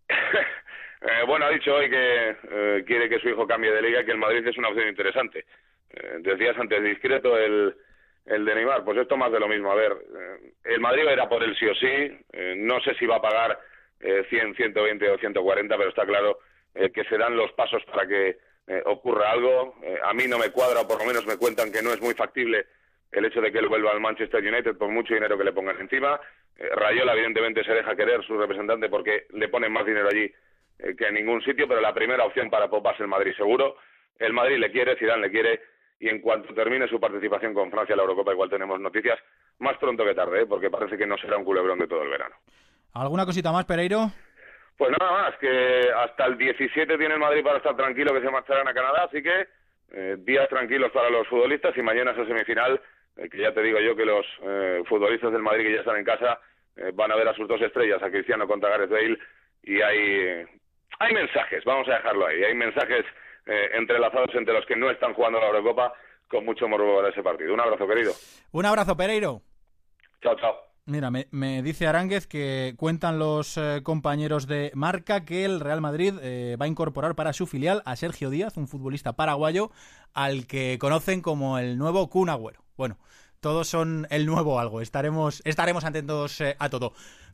Bueno, ha dicho hoy que quiere que su hijo cambie de liga y que el Madrid es una opción interesante. Decías antes, discreto el de Neymar, pues esto más de lo mismo. A ver, el Madrid era por él sí o sí, no sé si va a pagar 100, 120 o 140, pero está claro que se dan los pasos para que ocurra algo. A mí no me cuadra, o por lo menos me cuentan que no es muy factible el hecho de que él vuelva al Manchester United por mucho dinero que le pongan encima. Rayola evidentemente se deja querer, su representante, porque le ponen más dinero allí que en ningún sitio, pero la primera opción para Pogba es el Madrid seguro. El Madrid le quiere, Zidane le quiere, y en cuanto termine su participación con Francia en la Eurocopa igual tenemos noticias, más pronto que tarde, porque parece que no será un culebrón de todo el verano. ¿Alguna cosita más, Pereiro? Pues nada más, que hasta el 17 tiene el Madrid para estar tranquilo, que se marcharán a Canadá, así que días tranquilos para los futbolistas, y mañana esa semifinal, que ya te digo yo que los futbolistas del Madrid que ya están en casa van a ver a sus 2 estrellas, a Cristiano contra Gareth Bale, y hay mensajes, vamos a dejarlo ahí, hay mensajes entrelazados entre los que no están jugando la Eurocopa, con mucho morbo para ese partido. Un abrazo, querido. Un abrazo, Pereiro. Chao, chao. Mira, me dice Aránguez que cuentan los compañeros de Marca que el Real Madrid va a incorporar para su filial a Sergio Díaz, un futbolista paraguayo al que conocen como el nuevo Kun Agüero. Bueno, todos son el nuevo algo, estaremos atentos a todo.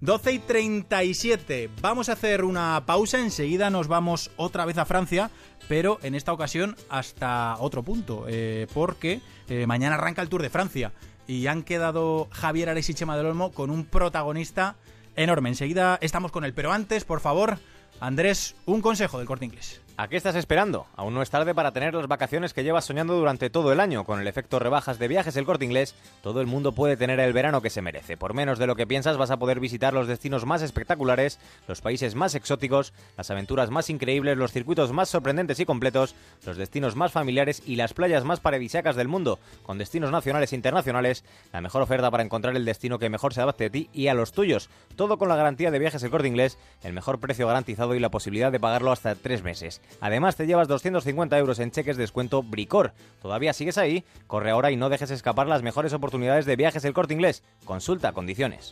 12:37, vamos a hacer una pausa, enseguida nos vamos otra vez a Francia, pero en esta ocasión hasta otro punto, porque mañana arranca el Tour de Francia y han quedado Javier Ares y Chema del Olmo con un protagonista enorme. Enseguida estamos con él, pero antes, por favor, Andrés, un consejo del Corte Inglés. ¿A qué estás esperando? Aún no es tarde para tener las vacaciones que llevas soñando durante todo el año. Con el efecto rebajas de Viajes El Corte Inglés, todo el mundo puede tener el verano que se merece. Por menos de lo que piensas vas a poder visitar los destinos más espectaculares, los países más exóticos, las aventuras más increíbles, los circuitos más sorprendentes y completos, los destinos más familiares y las playas más paradisíacas del mundo. Con destinos nacionales e internacionales, la mejor oferta para encontrar el destino que mejor se adapte a ti y a los tuyos. Todo con la garantía de Viajes El Corte Inglés, el mejor precio garantizado y la posibilidad de pagarlo hasta 3 meses. Además, te llevas 250 euros en cheques de descuento Bricor. ¿Todavía sigues ahí? Corre ahora y no dejes escapar las mejores oportunidades de Viajes El Corte Inglés. Consulta condiciones.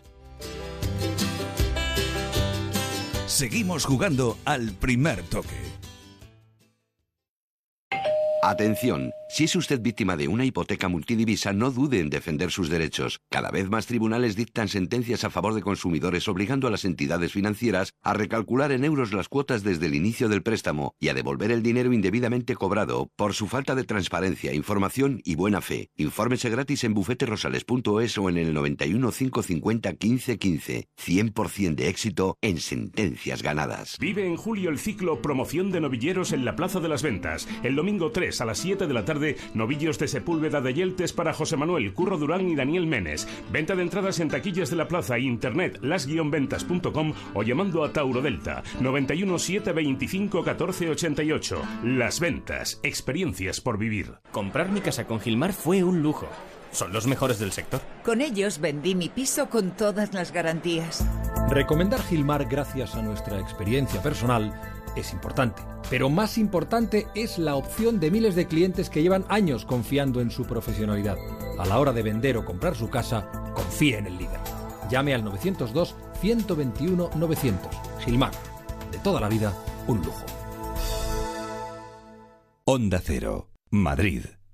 Seguimos jugando al primer toque. Atención, si es usted víctima de una hipoteca multidivisa, no dude en defender sus derechos. Cada vez más tribunales dictan sentencias a favor de consumidores, obligando a las entidades financieras a recalcular en euros las cuotas desde el inicio del préstamo y a devolver el dinero indebidamente cobrado por su falta de transparencia, información y buena fe. Infórmese gratis en bufeterosales.es o en el 91 550 1515. 100% de éxito en sentencias ganadas. Vive en julio el ciclo Promoción de Novilleros en la Plaza de las Ventas. El domingo 3 a las 7 de la tarde, novillos de Sepúlveda de Yeltes para José Manuel, Curro Durán y Daniel Menes. Venta de entradas en taquillas de la plaza, internet, las-ventas.com o llamando a Tauro Delta, 91 725 14 88. Las Ventas, experiencias por vivir. Comprar mi casa con Gilmar fue un lujo. Son los mejores del sector. Con ellos vendí mi piso con todas las garantías. Recomendar Gilmar gracias a nuestra experiencia personal es importante, pero más importante es la opción de miles de clientes que llevan años confiando en su profesionalidad. A la hora de vender o comprar su casa, confíe en el líder. Llame al 902 121 900. Gilmar, de toda la vida, un lujo. Onda Cero, Madrid.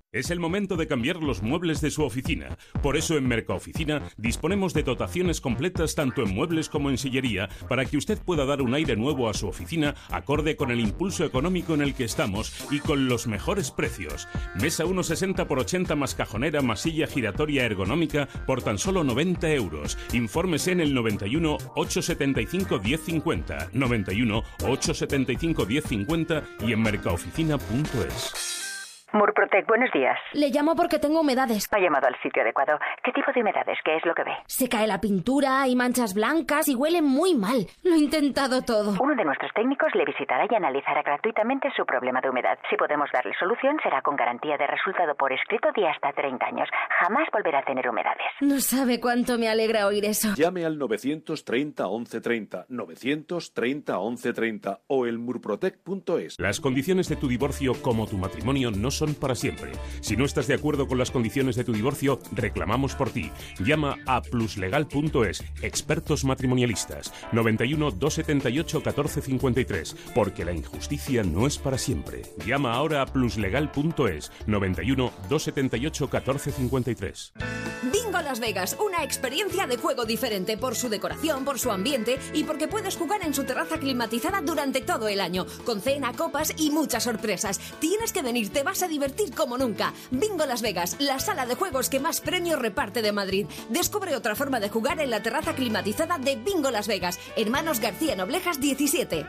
Es el momento de cambiar los muebles de su oficina. Por eso en Mercaoficina disponemos de dotaciones completas tanto en muebles como en sillería para que usted pueda dar un aire nuevo a su oficina acorde con el impulso económico en el que estamos y con los mejores precios. Mesa 1,60 por 80 más cajonera más silla giratoria ergonómica por tan solo 90 euros. Infórmese en el 91 875 1050, 91 875 1050 y en mercaoficina.es. Murprotec, buenos días. Le llamo porque tengo humedades. Ha llamado al sitio adecuado. ¿Qué tipo de humedades? ¿Qué es lo que ve? Se cae la pintura, hay manchas blancas y huele muy mal. Lo he intentado todo. Uno de nuestros técnicos le visitará y analizará gratuitamente su problema de humedad. Si podemos darle solución, será con garantía de resultado por escrito de hasta 30 años. Jamás volverá a tener humedades. No sabe cuánto me alegra oír eso. Llame al 930 1130, 930 1130 o el murprotec.es. Las condiciones de tu divorcio como tu matrimonio no son para siempre. Si no estás de acuerdo con las condiciones de tu divorcio, reclamamos por ti. Llama a pluslegal.es, expertos matrimonialistas, 91 278 1453, porque la injusticia no es para siempre. Llama ahora a pluslegal.es, 91 278 1453. Bingo Las Vegas, una experiencia de juego diferente por su decoración, por su ambiente y porque puedes jugar en su terraza climatizada durante todo el año, con cena, copas y muchas sorpresas. Tienes que venir, te vas a divertir como nunca. Bingo Las Vegas, la sala de juegos que más premios reparte de Madrid. Descubre otra forma de jugar en la terraza climatizada de Bingo Las Vegas. Hermanos García Noblejas 17.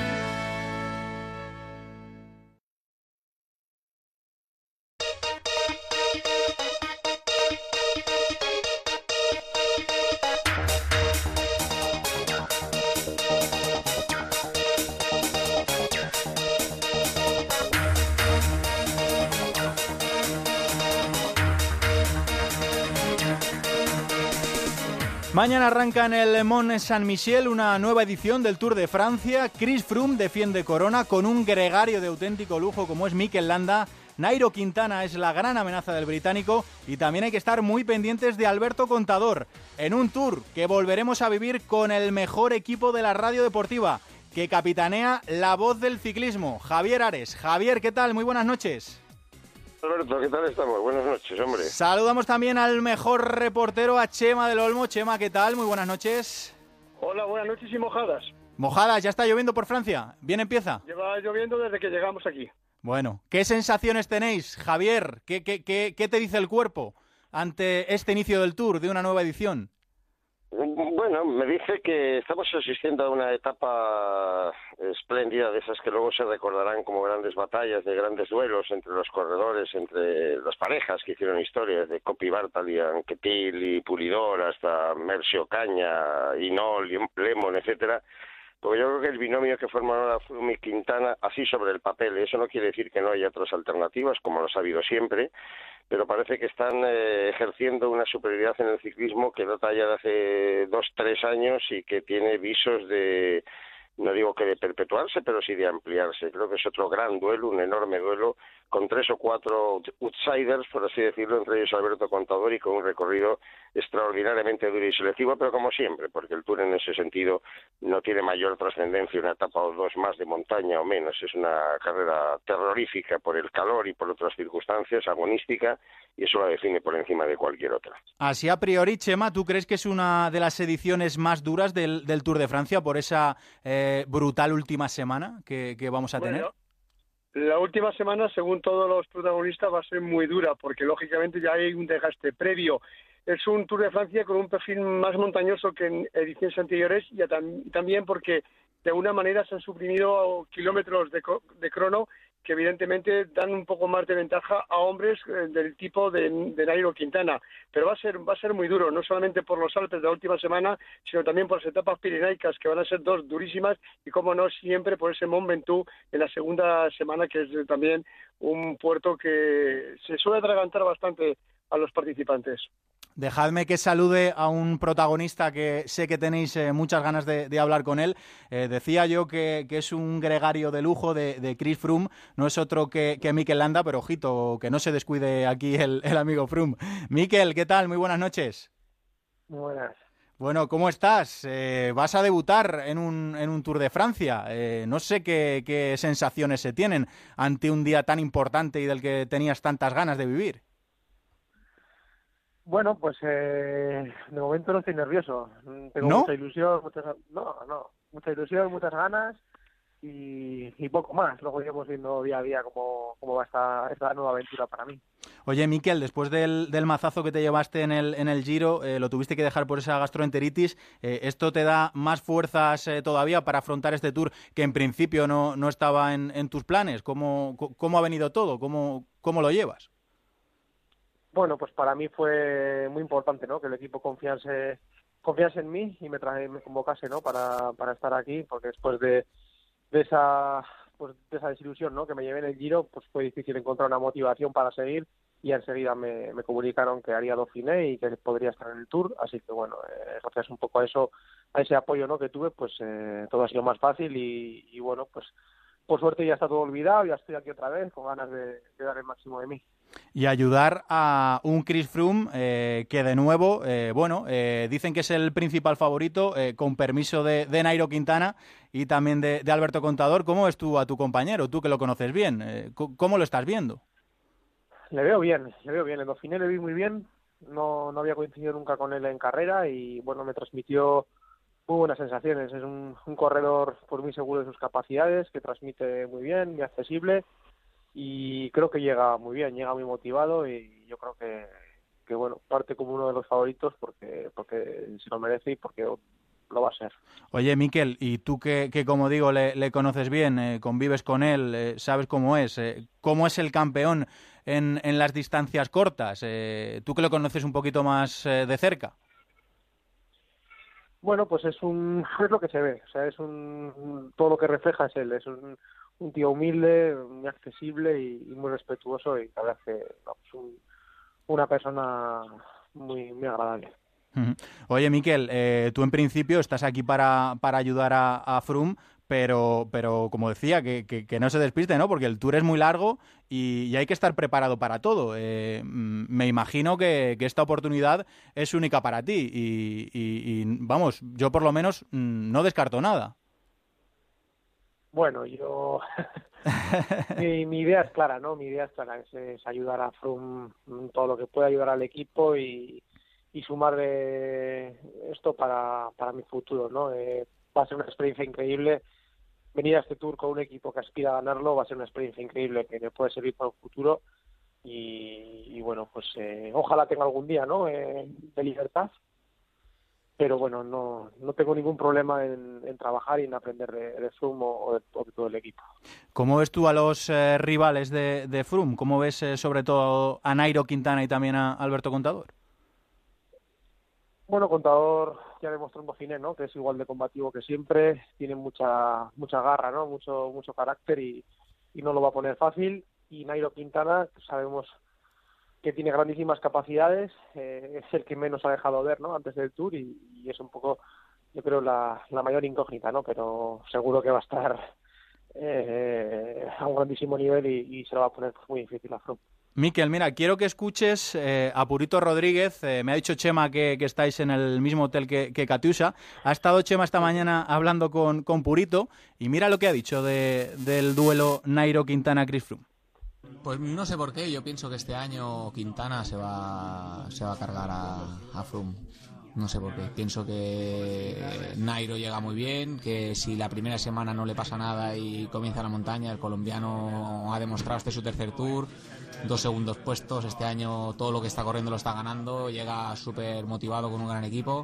Mañana arranca en el Mont Saint-Michel una nueva edición del Tour de Francia. Chris Froome defiende corona con un gregario de auténtico lujo como es Mikel Landa. Nairo Quintana es la gran amenaza del británico y también hay que estar muy pendientes de Alberto Contador en un Tour que volveremos a vivir con el mejor equipo de la radio deportiva que capitanea la voz del ciclismo, Javier Ares. Javier, ¿qué tal? Muy buenas noches. Alberto, ¿qué tal estamos? Buenas noches, hombre. Saludamos también al mejor reportero, a Chema del Olmo. Chema, ¿qué tal? Muy buenas noches. Hola, buenas noches y mojadas. Mojadas, ¿ya está lloviendo por Francia? ¿Bien empieza? Lleva lloviendo desde que llegamos aquí. Bueno, ¿qué sensaciones tenéis, Javier? ¿Qué te dice el cuerpo ante este inicio del Tour, de una nueva edición? Bueno, me dice que estamos asistiendo a una etapa espléndida de esas que luego se recordarán como grandes batallas, de grandes duelos entre los corredores, entre las parejas que hicieron historias, de Coppi Bartali, Anquetil y Pulidor, hasta Mercy Ocaña, Hinault, Lemon, etcétera. Porque yo creo que el binomio que forman ahora Froome y Quintana, así sobre el papel, eso no quiere decir que no haya otras alternativas, como los ha habido siempre, pero parece que están ejerciendo una superioridad en el ciclismo que data ya de hace 2-3 años y que tiene visos de, no digo que de perpetuarse, pero sí de ampliarse. Creo que es otro gran duelo, un enorme duelo, con 3 o 4 outsiders, por así decirlo, entre ellos Alberto Contador, y con un recorrido extraordinariamente duro y selectivo, pero como siempre, porque el Tour en ese sentido no tiene mayor trascendencia, una etapa o dos más de montaña o menos. Es una carrera terrorífica por el calor y por otras circunstancias, agonística, y eso la define por encima de cualquier otra. Así a priori, Chema, ¿tú crees que es una de las ediciones más duras del Tour de Francia por esa brutal última semana que vamos a tener? La última semana, según todos los protagonistas, va a ser muy dura, porque lógicamente ya hay un desgaste previo. Es un Tour de Francia con un perfil más montañoso que en ediciones anteriores, y también porque de alguna manera se han suprimido kilómetros de crono que evidentemente dan un poco más de ventaja a hombres del tipo de Nairo Quintana. Pero va a ser muy duro, no solamente por los Alpes de la última semana, sino también por las etapas pirenaicas, que van a ser dos durísimas, y como no, siempre por ese Mont Ventoux en la segunda semana, que es también un puerto que se suele atragantar bastante a los participantes. Dejadme que salude a un protagonista que sé que tenéis muchas ganas de hablar con él. Decía yo que es un gregario de lujo de Chris Froome, no es otro que Mikel Landa, pero ojito, que no se descuide aquí el amigo Froome. Mikel, ¿qué tal? Muy buenas noches. Muy buenas. Bueno, ¿cómo estás? Vas a debutar en un Tour de Francia. No sé qué sensaciones se tienen ante un día tan importante y del que tenías tantas ganas de vivir. Bueno, pues de momento no estoy nervioso. Tengo ¿No? mucha ilusión, mucha ilusión, muchas ganas y poco más. Luego iremos viendo día a día cómo va esta nueva aventura para mí. Oye, Mikel, después del mazazo que te llevaste en el Giro, lo tuviste que dejar por esa gastroenteritis. ¿Esto te da más fuerzas todavía para afrontar este Tour que en principio no estaba en tus planes? ¿Cómo ha venido todo? ¿Cómo lo llevas? Bueno, pues para mí fue muy importante, ¿no? Que el equipo confiase en mí y me convocase, ¿no? Para estar aquí, porque después de esa desilusión, ¿no? Que me llevé en el Giro, pues fue difícil encontrar una motivación para seguir y enseguida me comunicaron que haría Dauphiné y que podría estar en el Tour, así que bueno, gracias un poco a ese apoyo, ¿no? Que tuve, pues todo ha sido más fácil y bueno, pues por suerte ya está todo olvidado, ya estoy aquí otra vez con ganas de dar el máximo de mí. Y ayudar a un Chris Froome que de nuevo, dicen que es el principal favorito, con permiso de Nairo Quintana y también de Alberto Contador. ¿Cómo ves tú a tu compañero, tú que lo conoces bien? ¿Cómo lo estás viendo? Le veo bien. En Dauphiné le vi muy bien, no había coincidido nunca con él en carrera y bueno, me transmitió muy buenas sensaciones. Es un corredor por muy seguro de sus capacidades, que transmite muy bien, muy accesible. Y creo que llega muy bien, llega muy motivado y yo creo que bueno, parte como uno de los favoritos porque se lo merece y porque lo va a ser. Oye, Mikel, y tú que como digo, le conoces bien, convives con él, sabes cómo es el campeón en las distancias cortas, tú que lo conoces un poquito más de cerca. Bueno, pues es lo que se ve, o sea, todo lo que refleja es él, es un tío humilde, muy accesible y muy respetuoso y la verdad es que es una persona muy, muy agradable. Oye, Mikel, tú en principio estás aquí para ayudar a Froome, pero como decía, que no se despiste, ¿no? Porque el Tour es muy largo y hay que estar preparado para todo. Me imagino que esta oportunidad es única para ti y vamos, yo por lo menos no descarto nada. Bueno, yo mi idea es clara, ¿no? Mi idea es clara, es ayudar a Froome en todo lo que pueda, ayudar al equipo y sumar de esto para mi futuro, ¿no? Va a ser una experiencia increíble. Venir a este Tour con un equipo que aspira a ganarlo va a ser una experiencia increíble que me puede servir para un futuro y bueno, pues ojalá tenga algún día, ¿no? De libertad. Pero bueno, no tengo ningún problema en trabajar y en aprender de Froome o de todo el equipo. ¿Cómo ves tú a los rivales de Froome? ¿Cómo ves sobre todo a Nairo Quintana y también a Alberto Contador? Bueno, Contador ya demostró en Dauphiné, ¿no? Que es igual de combativo que siempre, tiene mucha garra, ¿no? Mucho carácter y no lo va a poner fácil. Y Nairo Quintana, sabemos que tiene grandísimas capacidades, es el que menos ha dejado ver, ¿no? Antes del Tour y es un poco, yo creo, la mayor incógnita, ¿no? Pero seguro que va a estar a un grandísimo nivel y se lo va a poner muy difícil a Froome. Mikel, mira, quiero que escuches a Purito Rodríguez. Me ha dicho Chema que estáis en el mismo hotel que Katiusa. Ha estado Chema esta mañana hablando con Purito y mira lo que ha dicho del duelo Nairo-Quintana-Chris Froome. Pues no sé por qué, yo pienso que este año Quintana se va a cargar a Froome. No sé por qué. Pienso que Nairo llega muy bien, que si la primera semana no le pasa nada y comienza la montaña, el colombiano ha demostrado este su tercer Tour, 2 segundos puestos, este año todo lo que está corriendo lo está ganando, llega súper motivado con un gran equipo,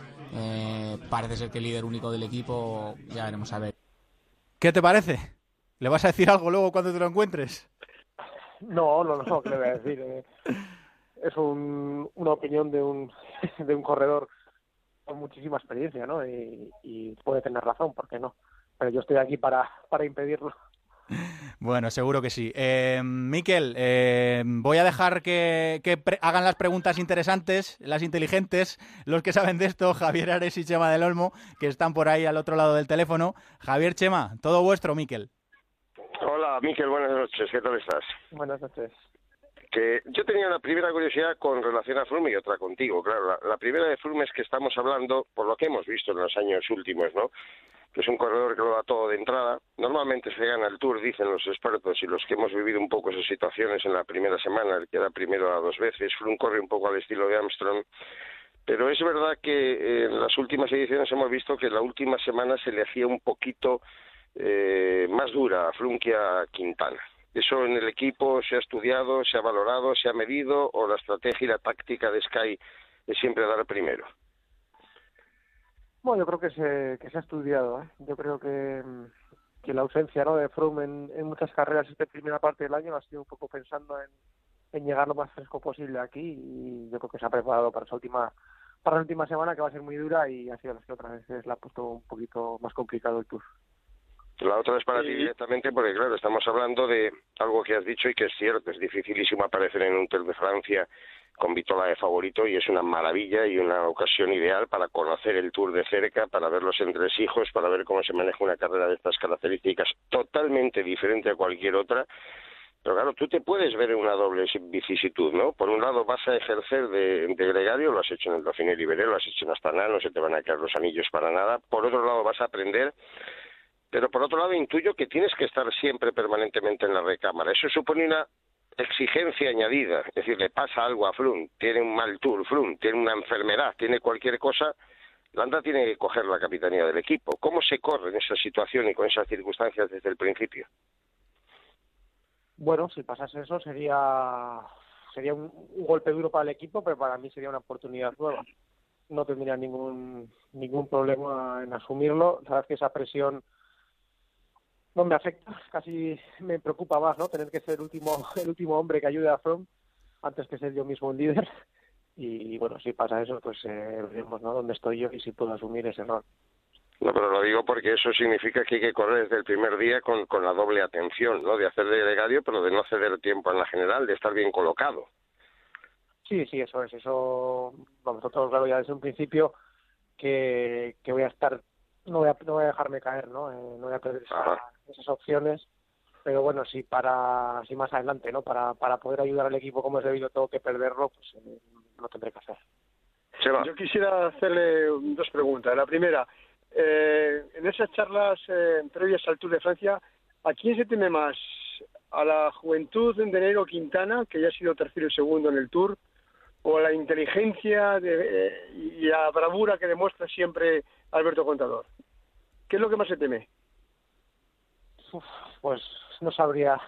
parece ser que el líder único del equipo, ya veremos a ver. ¿Qué te parece? ¿Le vas a decir algo luego cuando te lo encuentres? No, ¿qué le voy a decir? Es una opinión de un corredor con muchísima experiencia, ¿no? Y puede tener razón, ¿por qué no? Pero yo estoy aquí para impedirlo. Bueno, seguro que sí. Mikel, voy a dejar que hagan las preguntas interesantes, las inteligentes, los que saben de esto, Javier Ares y Chema del Olmo, que están por ahí al otro lado del teléfono. Javier, Chema, todo vuestro, Mikel. Hola, Mikel, buenas noches, ¿qué tal estás? Buenas noches. Que yo tenía una primera curiosidad con relación a Froome y otra contigo, claro. La primera de Froome es que estamos hablando, por lo que hemos visto en los años últimos, ¿no?, que es un corredor que lo da todo de entrada. Normalmente se gana el Tour, dicen los expertos, y los que hemos vivido un poco esas situaciones en la primera semana, el que da primero a 2 veces. Froome corre un poco al estilo de Armstrong, pero es verdad que en las últimas ediciones hemos visto que la última semana se le hacía un poquito más dura a Froome que a Quintana. ¿Eso en el equipo se ha estudiado, se ha valorado, se ha medido, o la estrategia y la táctica de Sky es siempre dar primero? Bueno, yo creo que se ha estudiado, ¿eh? Yo creo que la ausencia, ¿no?, de Froome en muchas carreras esta primera parte del año ha sido un poco pensando en llegar lo más fresco posible aquí, y yo creo que se ha preparado para la última semana, que va a ser muy dura, y ha sido las que otras veces la ha puesto un poquito más complicado el Tour. La otra es para ti directamente, porque claro, estamos hablando de algo que has dicho y que es cierto, es dificilísimo aparecer en un Tour de Francia con Vitola de favorito, y es una maravilla y una ocasión ideal para conocer el Tour de cerca, para ver los entresijos, para ver cómo se maneja una carrera de estas características, totalmente diferente a cualquier otra. Pero claro, tú te puedes ver en una doble vicisitud, ¿no? Por un lado vas a ejercer de gregario, lo has hecho en el Dauphiné Libéré, lo has hecho en Astana, no se te van a caer los anillos para nada. Por otro lado vas a aprender, pero por otro lado intuyo que tienes que estar siempre permanentemente en la recámara. Eso supone una exigencia añadida, es decir, le pasa algo a Froome, tiene un mal Tour Froome, tiene una enfermedad, tiene cualquier cosa, Landa tiene que coger la capitanía del equipo. ¿Cómo se corre en esa situación y con esas circunstancias desde el principio? Bueno, si pasase eso sería un golpe duro para el equipo, pero para mí sería una oportunidad nueva. No tendría ningún problema en asumirlo. Sabes que esa presión no me afecta, casi me preocupa más, ¿no?, tener que ser el último hombre que ayude a Froome antes que ser yo mismo un líder. Y bueno, si pasa eso, pues veremos, ¿no?, dónde estoy yo y si puedo asumir ese rol. No, pero lo digo porque eso significa que hay que correr desde el primer día con la doble atención, ¿no?, de hacer de gregario, pero de no ceder tiempo en la general, de estar bien colocado. Sí, eso es. Eso, vamos, todo claro ya desde un principio que voy a estar, no voy a dejarme caer, ¿no? No voy a perder esas opciones. Pero bueno, si más adelante, ¿no?, para poder ayudar al equipo como es debido, tengo que perderlo, pues lo tendré que hacer. Yo quisiera hacerle 2 preguntas. La primera, en esas charlas previas al Tour de Francia, ¿a quién se teme más? ¿A la juventud de Nairo Quintana, que ya ha sido tercero y segundo en el Tour, o a la inteligencia y la bravura que demuestra siempre Alberto Contador? ¿Qué es lo que más se teme? Pues no sabría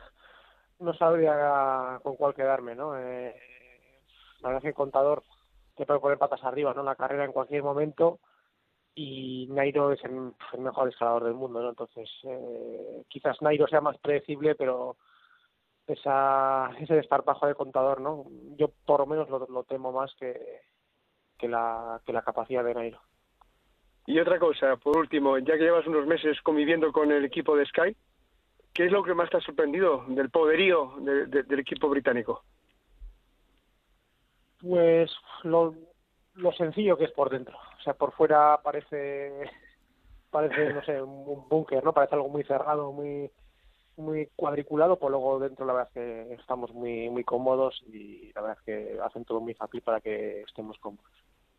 con cuál quedarme, ¿no? La verdad es que Contador te puede poner patas arriba, ¿no?, en la carrera en cualquier momento, y Nairo es el mejor escalador del mundo, ¿no? Entonces quizás Nairo sea más predecible, pero ese desparpajo de Contador, ¿no?, yo por lo menos lo temo más que la capacidad de Nairo. Y otra cosa, por último, ya que llevas unos meses conviviendo con el equipo de Sky, ¿qué es lo que más te ha sorprendido del poderío del equipo británico? Pues lo sencillo que es por dentro. O sea, por fuera parece no sé, un búnker, ¿no? Parece algo muy cerrado, muy cuadriculado, pues luego dentro la verdad es que estamos muy cómodos, y la verdad es que hacen todo muy fácil para que estemos cómodos.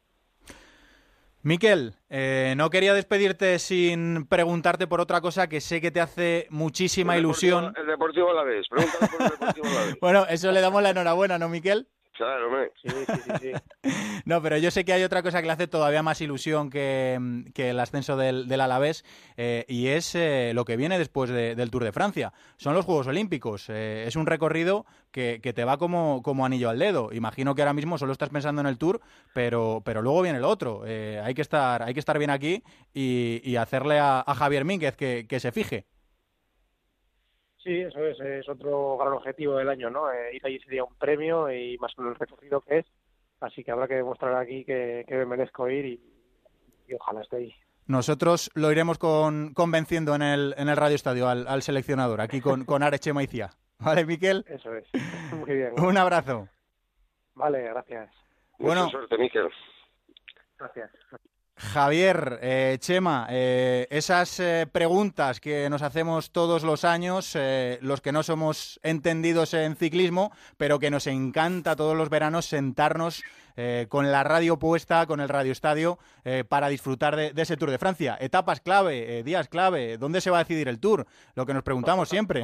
Miquel, no quería despedirte sin preguntarte por otra cosa que sé que te hace muchísima ilusión. El Deportivo Alavés, pregúntale por el Deportivo Alavés. Bueno, eso le damos la enhorabuena, ¿no, Miquel? Claro, hombre. Sí. No, pero yo sé que hay otra cosa que le hace todavía más ilusión que el ascenso del Alavés, y es lo que viene después del Tour de Francia. Son los Juegos Olímpicos. Es un recorrido que te va como anillo al dedo. Imagino que ahora mismo solo estás pensando en el Tour, pero luego viene el otro. Hay que estar bien aquí y hacerle a Javier Mínguez que se fije. Sí, eso es otro gran objetivo del año, ¿no? Ir allí sería un premio, y más con el recorrido que es, así que habrá que demostrar aquí que me merezco ir, y ojalá esté ahí. Nosotros lo iremos convenciendo en el Radio Estadio al seleccionador, aquí con Areche Maicía. ¿Vale, Miquel? Eso es, muy bien. Un abrazo. Vale, gracias. Mucha suerte, Miquel. Gracias. Javier, Chema, esas preguntas que nos hacemos todos los años, los que no somos entendidos en ciclismo, pero que nos encanta todos los veranos sentarnos con la radio puesta, con el radioestadio, para disfrutar de ese Tour de Francia. Etapas clave, días clave, ¿dónde se va a decidir el Tour? Lo que nos preguntamos siempre.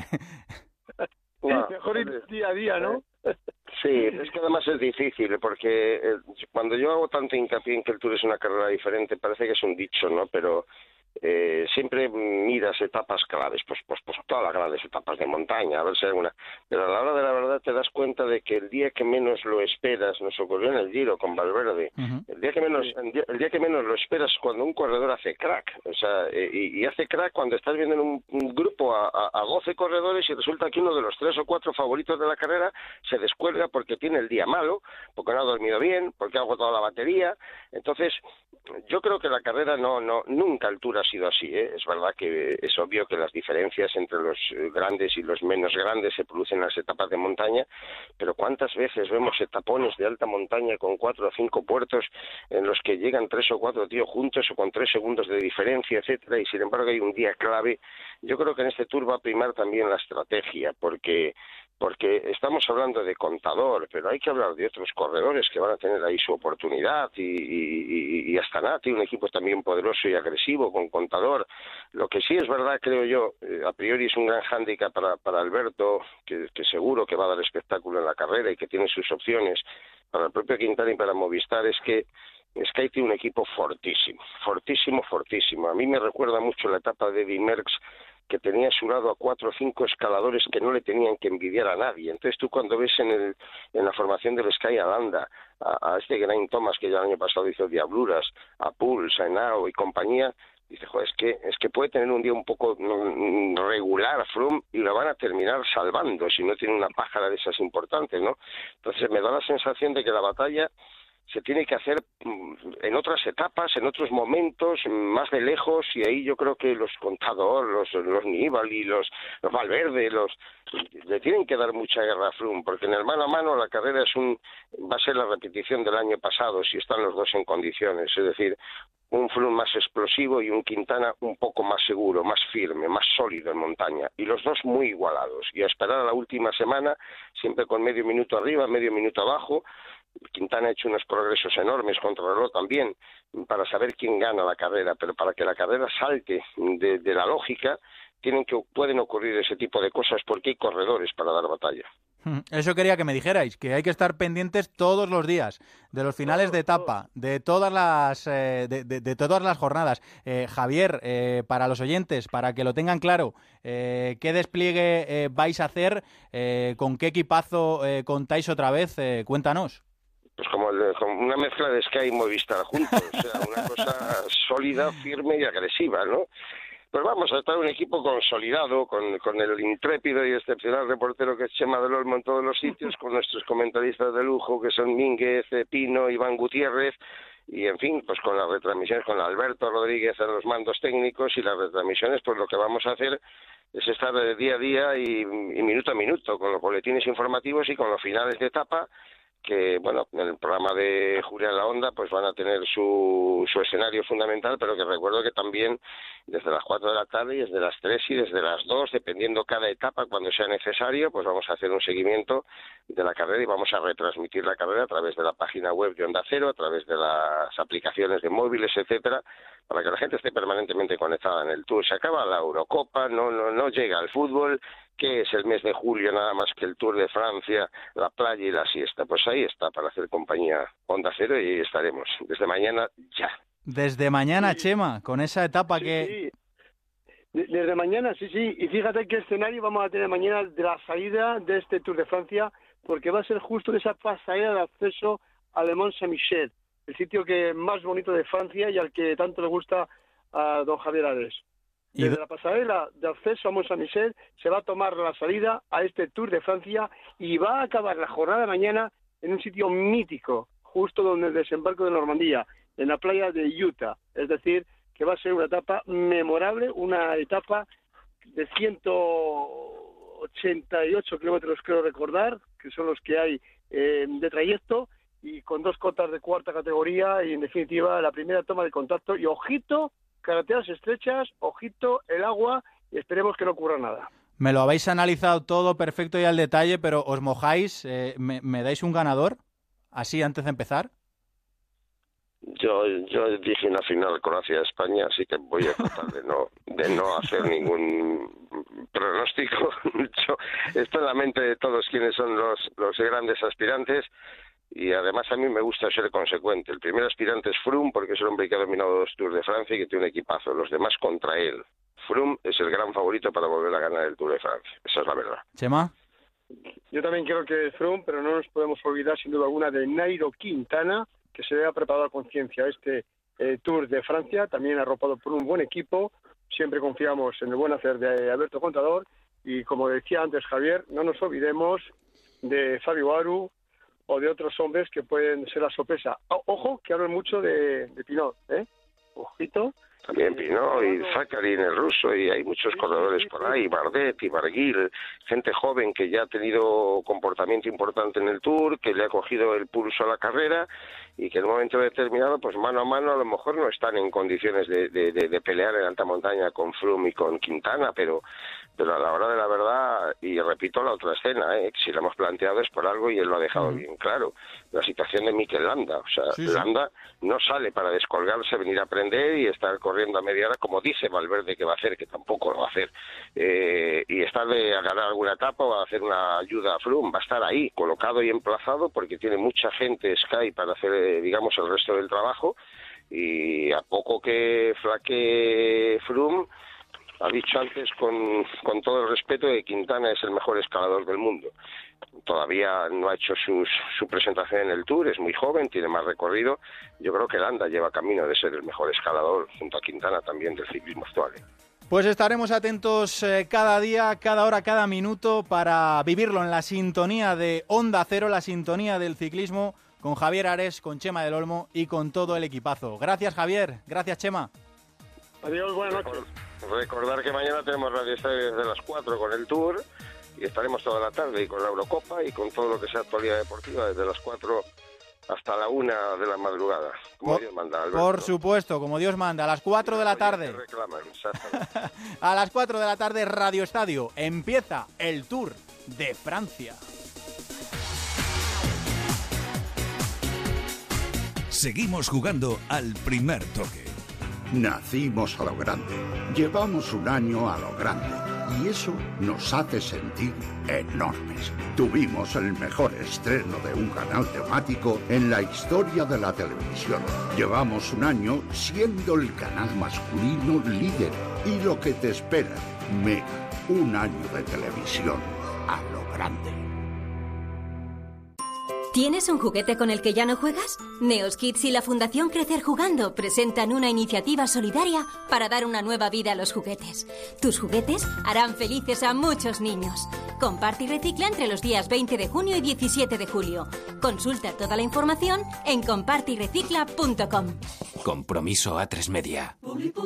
Mejor ir día a día, ¿no? Sí, es que además es difícil, porque cuando yo hago tanto hincapié en que el Tour es una carrera diferente, parece que es un dicho, ¿no? Pero siempre miras etapas claves, pues todas las grandes etapas de montaña, a ver si hay alguna. Pero a la hora de la verdad te das cuenta de que el día que menos lo esperas, nos ocurrió en el Giro con Valverde, el día que menos lo esperas cuando un corredor hace crack, o sea, y hace crack cuando estás viendo en un grupo a 12 corredores y resulta que uno de los 3 o 4 favoritos de la carrera se descuelga porque tiene el día malo, porque no ha dormido bien, porque ha agotado la batería. Entonces, yo creo que la carrera nunca el Tour ha sido así, ¿eh? Es verdad que es obvio que las diferencias entre los grandes y los menos grandes se producen en las etapas de montaña, pero ¿cuántas veces vemos etapones de alta montaña con 4 o 5 puertos en los que llegan 3 o 4 tíos juntos o con 3 segundos de diferencia, etcétera, y sin embargo hay un día clave? Yo creo que en este Tour va a primar también la estrategia, porque estamos hablando de Contador, pero hay que hablar de otros corredores que van a tener ahí su oportunidad, y Astana tiene un equipo también poderoso y agresivo con Contador. Lo que sí es verdad, creo yo, a priori es un gran hándicap para Alberto, que seguro que va a dar espectáculo en la carrera y que tiene sus opciones, para el propio Quintana y para Movistar, es que Sky tiene un equipo fortísimo. A mí me recuerda mucho la etapa de Eddy Merckx, que tenía a su lado a 4 o 5 escaladores que no le tenían que envidiar a nadie. Entonces tú cuando ves en la formación del Sky a Landa, a este Geraint Thomas que ya el año pasado hizo diabluras, a Puls, a Henao y compañía, dice, joder, es que puede tener un día un poco regular Froome y lo van a terminar salvando si no tiene una pájara de esas importantes, ¿no? Entonces me da la sensación de que la batalla se tiene que hacer en otras etapas, en otros momentos, más de lejos, y ahí yo creo que los Contador, los Nibali, los Valverde, le tienen que dar mucha guerra a Froome, porque en el mano a mano la carrera va a ser la repetición del año pasado, si están los dos en condiciones, es decir, un Froome más explosivo y un Quintana un poco más seguro, más firme, más sólido en montaña, y los dos muy igualados, y a esperar a la última semana, siempre con medio minuto arriba, medio minuto abajo. Quintana ha hecho unos progresos enormes, contrarreloj también, para saber quién gana la carrera, pero para que la carrera salte de la lógica, pueden ocurrir ese tipo de cosas porque hay corredores para dar batalla. Eso quería que me dijerais, que hay que estar pendientes todos los días de los finales de etapa, de todas las jornadas. Javier, para los oyentes, para que lo tengan claro, ¿qué despliegue vais a hacer? ¿Con qué equipazo contáis otra vez? Cuéntanos. Pues como una mezcla de Sky y Movistar juntos, o sea, una cosa sólida, firme y agresiva, ¿no? Pues vamos a estar un equipo consolidado, con el intrépido y excepcional reportero que es Chema del Olmo en todos los sitios, con nuestros comentaristas de lujo que son Mínguez, Pino, Iván Gutiérrez, y en fin, pues con las retransmisiones, con Alberto Rodríguez en los mandos técnicos, y las retransmisiones, pues lo que vamos a hacer es estar día a día y minuto a minuto, con los boletines informativos y con los finales de etapa, que, bueno, en el programa de Julián La Onda pues van a tener su escenario fundamental, pero que recuerdo que también desde las 4 de la tarde y desde las 3 y desde las 2, dependiendo cada etapa, cuando sea necesario, pues vamos a hacer un seguimiento de la carrera y vamos a retransmitir la carrera a través de la página web de Onda Cero, a través de las aplicaciones de móviles, etcétera, para que la gente esté permanentemente conectada en el Tour. Se acaba la Eurocopa, no llega el fútbol. ¿Qué es el mes de julio nada más que el Tour de Francia, la playa y la siesta? Pues ahí está, para hacer compañía Onda Cero, y estaremos desde mañana ya. Desde mañana, sí. Chema, con esa etapa Sí. Desde mañana, sí. Y fíjate qué escenario vamos a tener mañana de la salida de este Tour de Francia, porque va a ser justo esa pasarela de acceso a Le Mont Saint-Michel, el sitio que más bonito de Francia y al que tanto le gusta a don Javier Ares. Desde la pasarela de acceso a Mont Saint-Michel se va a tomar la salida a este Tour de Francia y va a acabar la jornada de mañana en un sitio mítico, justo donde el desembarco de Normandía, en la playa de Utah. Es decir, que va a ser una etapa memorable, una etapa de 188 kilómetros, creo recordar, que son los que hay de trayecto, y con 2 cotas de cuarta categoría y en definitiva la primera toma de contacto y ojito, carreteras estrechas, ojito, el agua y esperemos que no ocurra nada. Me lo habéis analizado todo perfecto y al detalle, pero ¿os mojáis? ¿Me dais un ganador? Así antes de empezar. Yo dije una final Croacia-España, así que voy a tratar de no hacer ningún pronóstico. Esto en la mente de todos quienes son los grandes aspirantes. Y además a mí me gusta ser consecuente. El primer aspirante es Froome, porque es el hombre que ha dominado 2 Tours de Francia y que tiene un equipazo. Los demás contra él. Froome es el gran favorito para volver a ganar el Tour de Francia. Esa es la verdad. ¿Chema? Yo también creo que es Froome, pero no nos podemos olvidar sin duda alguna de Nairo Quintana, que se ha preparado a conciencia este Tour de Francia, también arropado por un buen equipo. Siempre confiamos en el buen hacer de Alberto Contador. Y como decía antes Javier, no nos olvidemos de Fabio Aru o de otros hombres que pueden ser la sorpresa. Ojo, que hablan mucho de Pinot, Ojito. También Pinot y Zakharin, el ruso, y hay muchos corredores por ahí, Bardet y Barguil, gente joven que ya ha tenido comportamiento importante en el Tour, que le ha cogido el pulso a la carrera y que en un momento determinado, pues mano a mano, a lo mejor no están en condiciones de pelear en alta montaña con Froome y con Quintana, pero a la hora de la verdad, y repito la otra escena, si la hemos planteado es por algo y él lo ha dejado bien claro, la situación de Mikel Landa, o sea, Landa no sale para descolgarse, venir a aprender y estar corriendo a media hora, como dice Valverde que va a hacer, que tampoco lo va a hacer, y estar a ganar alguna etapa o a hacer una ayuda a Froome, va a estar ahí, colocado y emplazado, porque tiene mucha gente Sky para hacer, digamos, el resto del trabajo, y a poco que flaquee Froome, ha dicho antes con todo el respeto que Quintana es el mejor escalador del mundo. Todavía no ha hecho su presentación en el Tour, es muy joven, tiene más recorrido. Yo creo que Landa lleva camino de ser el mejor escalador, junto a Quintana también, del ciclismo actual. Pues estaremos atentos cada día, cada hora, cada minuto para vivirlo en la sintonía de Onda Cero, la sintonía del ciclismo, con Javier Ares, con Chema del Olmo y con todo el equipazo. Gracias, Javier. Gracias, Chema. Adiós, buenas noches. Recordar que mañana tenemos Radio Estadio desde las 4 con el Tour y estaremos toda la tarde y con la Eurocopa y con todo lo que sea actualidad deportiva desde las 4 hasta la 1 de la madrugada, como Dios manda, Alberto. Por supuesto, como Dios manda, a las 4 de la tarde. A las 4 de la tarde, Radio Estadio. Empieza el Tour de Francia. Seguimos jugando al primer toque. Nacimos a lo grande, llevamos un año a lo grande y eso nos hace sentir enormes. Tuvimos el mejor estreno de un canal temático en la historia de la televisión. Llevamos un año siendo el canal masculino líder y lo que te espera, Mega, un año de televisión a lo grande. ¿Tienes un juguete con el que ya no juegas? Neos Kids y la Fundación Crecer Jugando presentan una iniciativa solidaria para dar una nueva vida a los juguetes. Tus juguetes harán felices a muchos niños. Comparte y recicla entre los días 20 de junio y 17 de julio. Consulta toda la información en comparteyrecicla.com. Compromiso A3 Media.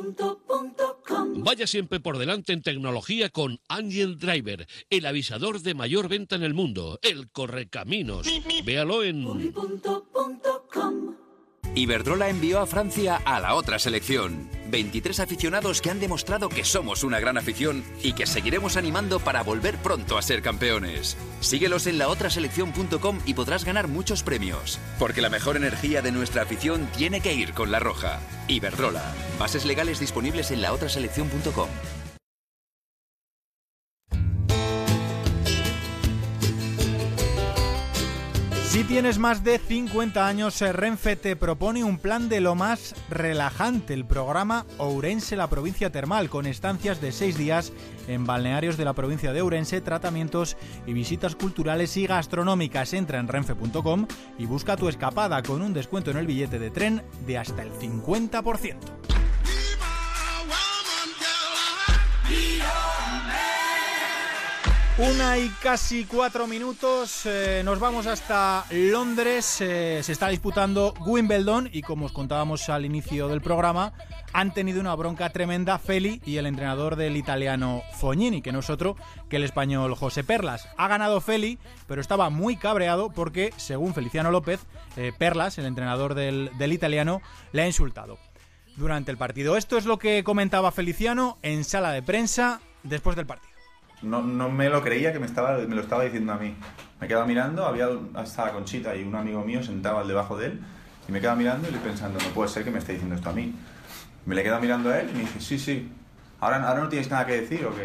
Vaya siempre por delante en tecnología con Angel Driver, el avisador de mayor venta en el mundo, el correcaminos. Véalo en... Iberdrola envió a Francia a la otra selección. 23 aficionados que han demostrado que somos una gran afición y que seguiremos animando para volver pronto a ser campeones. Síguelos en laotraselección.com y podrás ganar muchos premios. Porque la mejor energía de nuestra afición tiene que ir con la roja. Iberdrola. Bases legales disponibles en laotraselección.com. Si tienes más de 50 años, Renfe te propone un plan de lo más relajante, el programa Ourense, la provincia termal, con estancias de 6 días en balnearios de la provincia de Ourense, tratamientos y visitas culturales y gastronómicas. Entra en renfe.com y busca tu escapada con un descuento en el billete de tren de hasta el 50%. Una y casi 4 minutos, nos vamos hasta Londres, se está disputando Wimbledon y como os contábamos al inicio del programa, han tenido una bronca tremenda Feli y el entrenador del italiano Fognini, que no es otro que el español José Perlas. Ha ganado Feli, pero estaba muy cabreado porque, según Feliciano López, Perlas, el entrenador del italiano, le ha insultado durante el partido. Esto es lo que comentaba Feliciano en sala de prensa después del partido. No me lo creía que me lo estaba diciendo a mí. Me quedaba mirando, estaba Conchita y un amigo mío sentado al debajo de él, y me quedaba mirando y pensando, no puede ser que me esté diciendo esto a mí. Me le quedo mirando a él y me dice, sí, ¿ahora no tienes nada que decir o qué?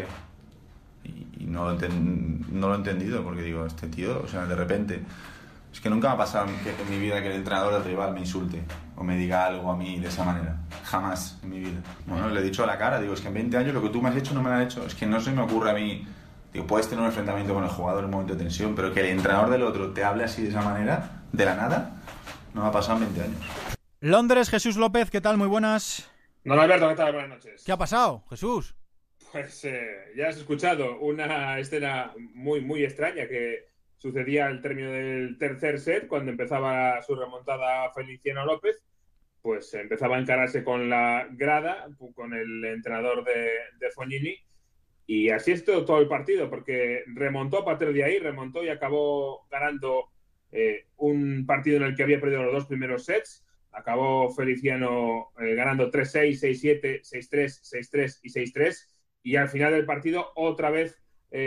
Y no lo he entendido, porque digo, este tío, o sea, de repente, es que nunca me ha pasado en mi vida que el entrenador del rival me insulte o me diga algo a mí de esa manera. Jamás en mi vida. Bueno, le he dicho a la cara, digo, es que en 20 años lo que tú me has hecho no me lo han hecho. Es que no se me ocurre a mí. Digo, puedes tener un enfrentamiento con el jugador en un momento de tensión, pero que el entrenador del otro te hable así de esa manera, de la nada, no me ha pasado en 20 años. Londres, Jesús López, ¿qué tal? Muy buenas. Don Alberto, ¿qué tal? Buenas noches. ¿Qué ha pasado, Jesús? Pues ya has escuchado una escena muy, muy extraña que sucedía al término del tercer set, cuando empezaba su remontada Feliciano López. Pues empezaba a encararse con la grada, con el entrenador de Fognini, y así es todo el partido, porque remontó a partir de ahí, remontó y acabó ganando un partido en el que había perdido los dos primeros sets. Acabó Feliciano ganando 3-6, 6-7, 6-3, 6-3 y 6-3, y al final del partido otra vez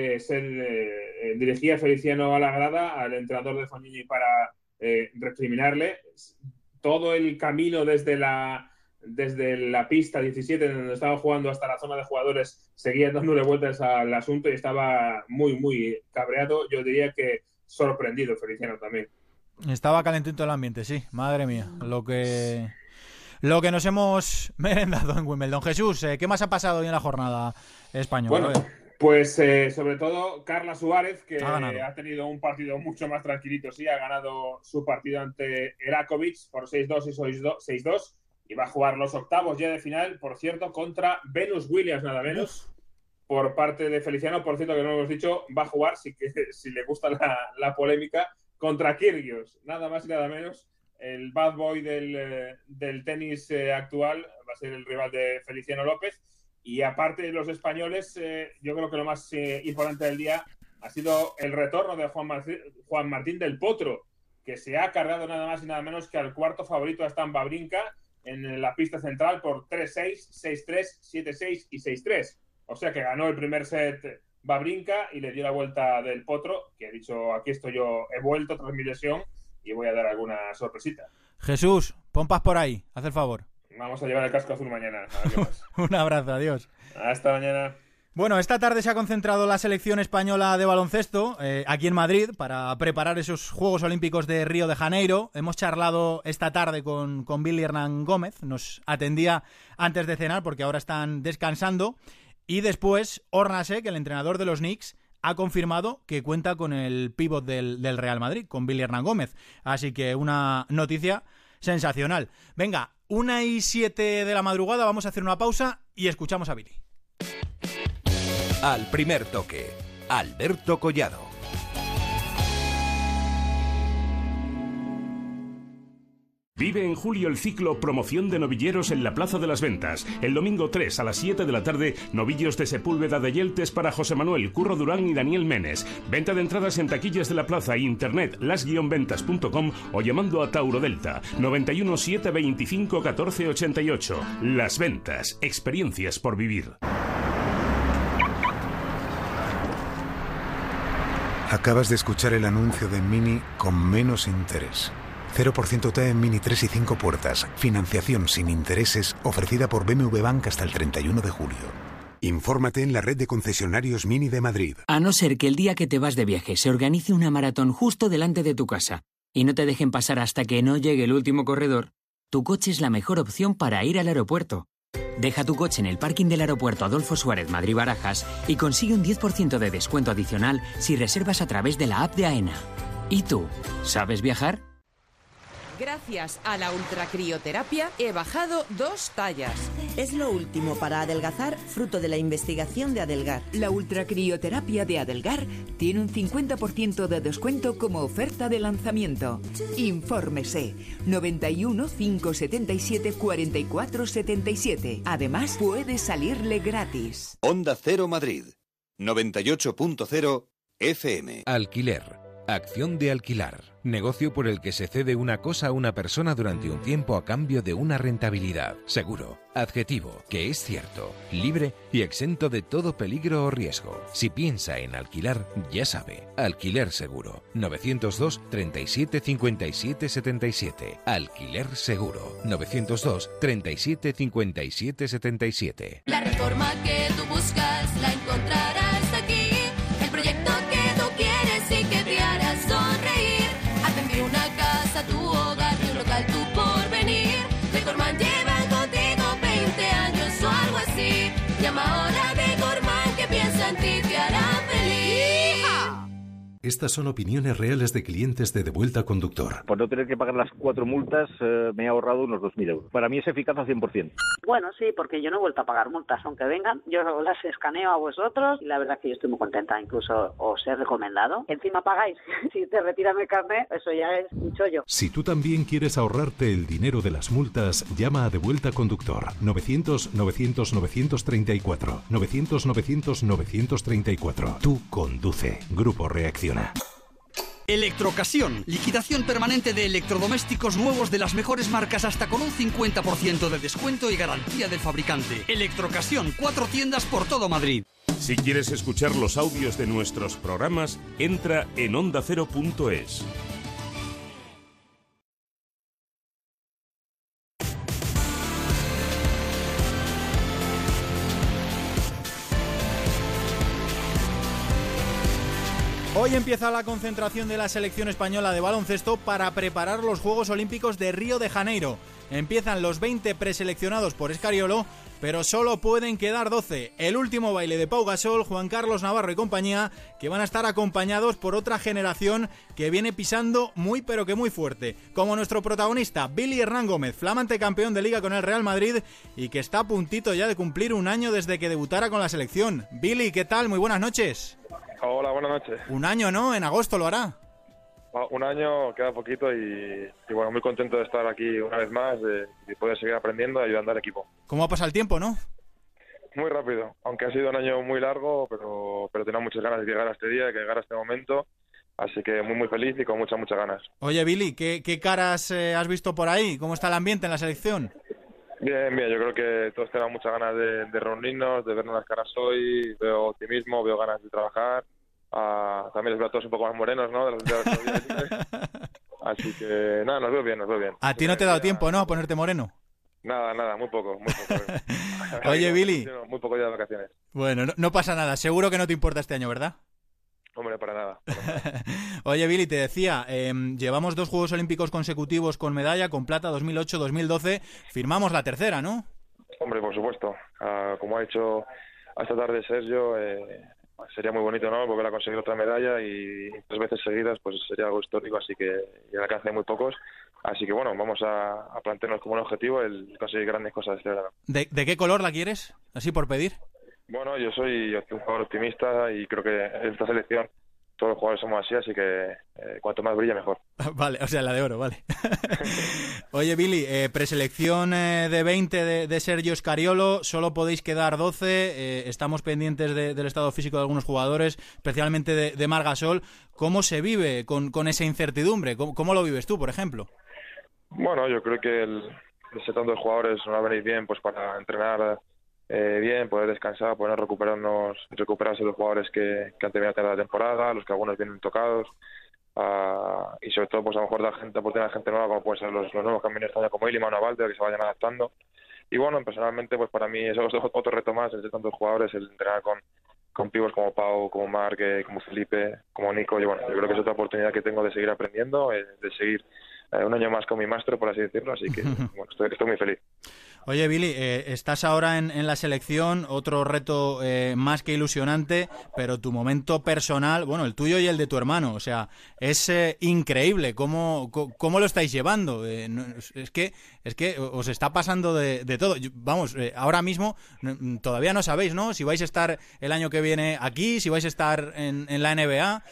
dirigía Feliciano a la grada, al entrenador de Fognini, para recriminarle. Todo el camino desde la pista 17, donde estaba jugando, hasta la zona de jugadores, seguía dándole vueltas al asunto y estaba muy, muy cabreado. Yo diría que sorprendido Feliciano también. Estaba calentito el ambiente, sí. Madre mía, lo que nos hemos merendado en Wimbledon. Jesús, ¿qué más ha pasado hoy en la jornada española? Bueno, pues sobre todo Carla Suárez, que ha tenido un partido mucho más tranquilito. Sí, ha ganado su partido ante Erakovic por 6-2 y 6-2, y va a jugar los octavos ya de final, por cierto, contra Venus Williams, nada menos. Por parte de Feliciano, por cierto, que no lo hemos dicho, va a jugar, si le gusta la polémica, contra Kyrgios, nada más y nada menos. El bad boy del tenis actual va a ser el rival de Feliciano López. Y aparte de los españoles, yo creo que lo más importante del día ha sido el retorno de Juan Martín del Potro, que se ha cargado nada más y nada menos que al cuarto favorito, a Stan Wawrinka, en la pista central por 3-6, 6-3, 7-6 y 6-3. O sea que ganó el primer set Wawrinka y le dio la vuelta del Potro, que ha dicho, aquí estoy yo, he vuelto tras mi lesión y voy a dar alguna sorpresita. Jesús, pompas por ahí, haz el favor. Vamos a llevar el casco azul mañana. A ver qué pasa. Un abrazo, adiós. Hasta mañana. Bueno, esta tarde se ha concentrado la selección española de baloncesto aquí en Madrid para preparar esos Juegos Olímpicos de Río de Janeiro. Hemos charlado esta tarde con Billy Hernán Gómez, nos atendía antes de cenar porque ahora están descansando. Y después Hornacek, el entrenador de los Knicks, ha confirmado que cuenta con el pívot del Real Madrid, con Billy Hernán Gómez. Así que una noticia sensacional. Venga, 1:07 de la madrugada, vamos a hacer una pausa y escuchamos a Billy. Al primer toque, Alberto Collado. Vive en julio el ciclo Promoción de Novilleros en la Plaza de las Ventas. El domingo 3 a las 7 de la tarde, novillos de Sepúlveda de Yeltes para José Manuel, Curro Durán y Daniel Menes. Venta de entradas en taquillas de la plaza, internet, las-ventas.com o llamando a Tauro Delta, 91 725 14 88. Las Ventas, experiencias por vivir. Acabas de escuchar el anuncio de Mini con menos interés. 0% TAE en Mini 3 y 5 puertas. Financiación sin intereses ofrecida por BMW Bank hasta el 31 de julio. Infórmate en la red de concesionarios Mini de Madrid. A no ser que el día que te vas de viaje se organice una maratón justo delante de tu casa y no te dejen pasar hasta que no llegue el último corredor, tu coche es la mejor opción para ir al aeropuerto. Deja tu coche en el parking del aeropuerto Adolfo Suárez Madrid-Barajas y consigue un 10% de descuento adicional si reservas a través de la app de AENA. ¿Y tú? ¿Sabes viajar? Gracias a la ultracrioterapia he bajado 2 tallas. Es lo último para adelgazar, fruto de la investigación de Adelgar. La ultracrioterapia de Adelgar tiene un 50% de descuento como oferta de lanzamiento. Infórmese 91 577 44 77. Además, puede salirle gratis. Onda Cero Madrid 98.0 FM. Alquiler. Acción de alquilar. Negocio por el que se cede una cosa a una persona durante un tiempo a cambio de una rentabilidad. Seguro. Adjetivo. Que es cierto. Libre y exento de todo peligro o riesgo. Si piensa en alquilar, ya sabe. Alquiler Seguro. 902 37 57 77. Alquiler Seguro. 902 37 57 77. La reforma que tú buscas la encontrarás aquí. El proyecto que tú quieres y que te hará sonreír. Atender una casa, tu hogar, tu local, tu porvenir. Decorman llevan contigo 20 años o algo así. Llama ahora a Decorman que piensa en ti, te hará feliz. ¡Hija! Estas son opiniones reales de clientes de Devuelta Conductor. Por no tener que pagar las 4 multas, me he ahorrado unos 2.000 euros. Para mí es eficaz al 100%. Bueno, sí, porque yo no he vuelto a pagar multas, aunque vengan. Yo las escaneo a vosotros y la verdad es que yo estoy muy contenta. Incluso os he recomendado. Encima pagáis. Si te retiran el carnet, eso ya es un chollo. Si tú también quieres ahorrarte el dinero de las multas, llama a Devuelta Conductor. 900-900-934. 900-900-934. Tú conduce. Grupo Reacciona. Electrocasión, liquidación permanente de electrodomésticos nuevos de las mejores marcas hasta con un 50% de descuento y garantía del fabricante. Electrocasión, 4 tiendas por todo Madrid. Si quieres escuchar los audios de nuestros programas, entra en ondacero.es. Hoy empieza la concentración de la selección española de baloncesto para preparar los Juegos Olímpicos de Río de Janeiro. Empiezan los 20 preseleccionados por Scariolo, pero solo pueden quedar 12. El último baile de Pau Gasol, Juan Carlos Navarro y compañía, que van a estar acompañados por otra generación que viene pisando muy pero que muy fuerte, como nuestro protagonista, Billy Hernán Gómez, flamante campeón de Liga con el Real Madrid y que está a puntito ya de cumplir un año desde que debutara con la selección. Billy, ¿qué tal? Muy buenas noches. Hola, buenas noches. Un año, ¿no? En agosto lo hará. Un año, queda poquito y bueno, muy contento de estar aquí una vez más y poder seguir aprendiendo y ayudando al equipo. ¿Cómo ha pasado el tiempo, no? Muy rápido, aunque ha sido un año muy largo, pero tenía muchas ganas de llegar a este día, de llegar a este momento, así que muy feliz y con muchas ganas. Oye, Billy, ¿qué caras has visto por ahí? ¿Cómo está el ambiente en la selección? Bien, yo creo que todos tenemos muchas ganas de reunirnos, de vernos las caras hoy, veo optimismo, veo ganas de trabajar. También les veo a todos un poco más morenos, ¿no? Así que nada, nos veo bien. A ti no te ha dado tiempo, ¿no? A ponerte moreno. Nada, muy poco. Oye, Billy. Muy poco ya de vacaciones. Bueno, no pasa nada. Seguro que no te importa este año, ¿verdad? Hombre, para nada. Oye, Billy, te decía, llevamos 2 Juegos Olímpicos consecutivos con medalla, con plata 2008-2012. Firmamos la tercera, ¿no? Hombre, por supuesto. Como ha hecho esta tarde Sergio, sería muy bonito, ¿no? Volver a conseguir otra medalla y 3 veces seguidas, pues sería algo histórico, así que ya alcance de muy pocos. Así que bueno, vamos a plantearnos como un objetivo el conseguir grandes cosas este verano. ¿De qué color la quieres? Así por pedir. Bueno, yo soy un jugador optimista y creo que en esta selección todos los jugadores somos así que cuanto más brilla mejor. Vale, o sea, la de oro, vale. Oye, Billy, preselección de 20 de Sergio Scariolo, solo podéis quedar 12, estamos pendientes del estado físico de algunos jugadores, especialmente de Marc Gasol. ¿Cómo se vive con esa incertidumbre? ¿Cómo lo vives tú, por ejemplo? Bueno, yo creo que el tanto de jugadores nos va a venir bien pues para entrenar bien, poder descansar, poder recuperarse los jugadores que han terminado la temporada, los que algunos vienen tocados, y sobre todo pues a lo mejor dar oportunidad a gente nueva, como pueden ser los nuevos que han venido este año como Ili, Manu Valder, que se vayan adaptando. Y bueno, personalmente pues para mí eso es otro reto más, el de tantos jugadores, el entrenar con pibos como Pau, como Marc, como Felipe, como Nico, y bueno, yo creo que es otra oportunidad que tengo de seguir aprendiendo, de seguir un año más con mi maestro, por así decirlo, así que bueno, estoy muy feliz. Oye, Billy, estás ahora en la selección, otro reto más que ilusionante, pero tu momento personal, bueno, el tuyo y el de tu hermano, o sea, es increíble cómo lo estáis llevando. Es que os está pasando de todo. Vamos, ahora mismo todavía no sabéis, ¿no? Si vais a estar el año que viene aquí, si vais a estar en la NBA.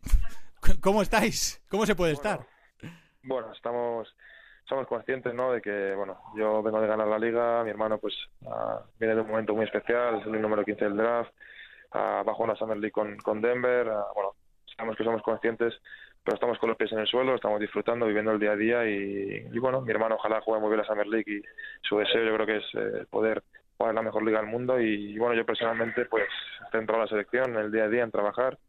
¿Cómo estáis? ¿Cómo se puede estar? Bueno, somos conscientes, ¿no?, de que, bueno, yo vengo de ganar la liga, mi hermano pues viene de un momento muy especial, es el número 15 del draft, bajó una Summer League con Denver, bueno, sabemos que somos conscientes, pero estamos con los pies en el suelo, estamos disfrutando, viviendo el día a día y bueno, mi hermano ojalá juegue muy bien la Summer League y su deseo yo creo que es poder jugar en la mejor liga del mundo y bueno, yo personalmente pues centro en la selección, en el día a día, en trabajar.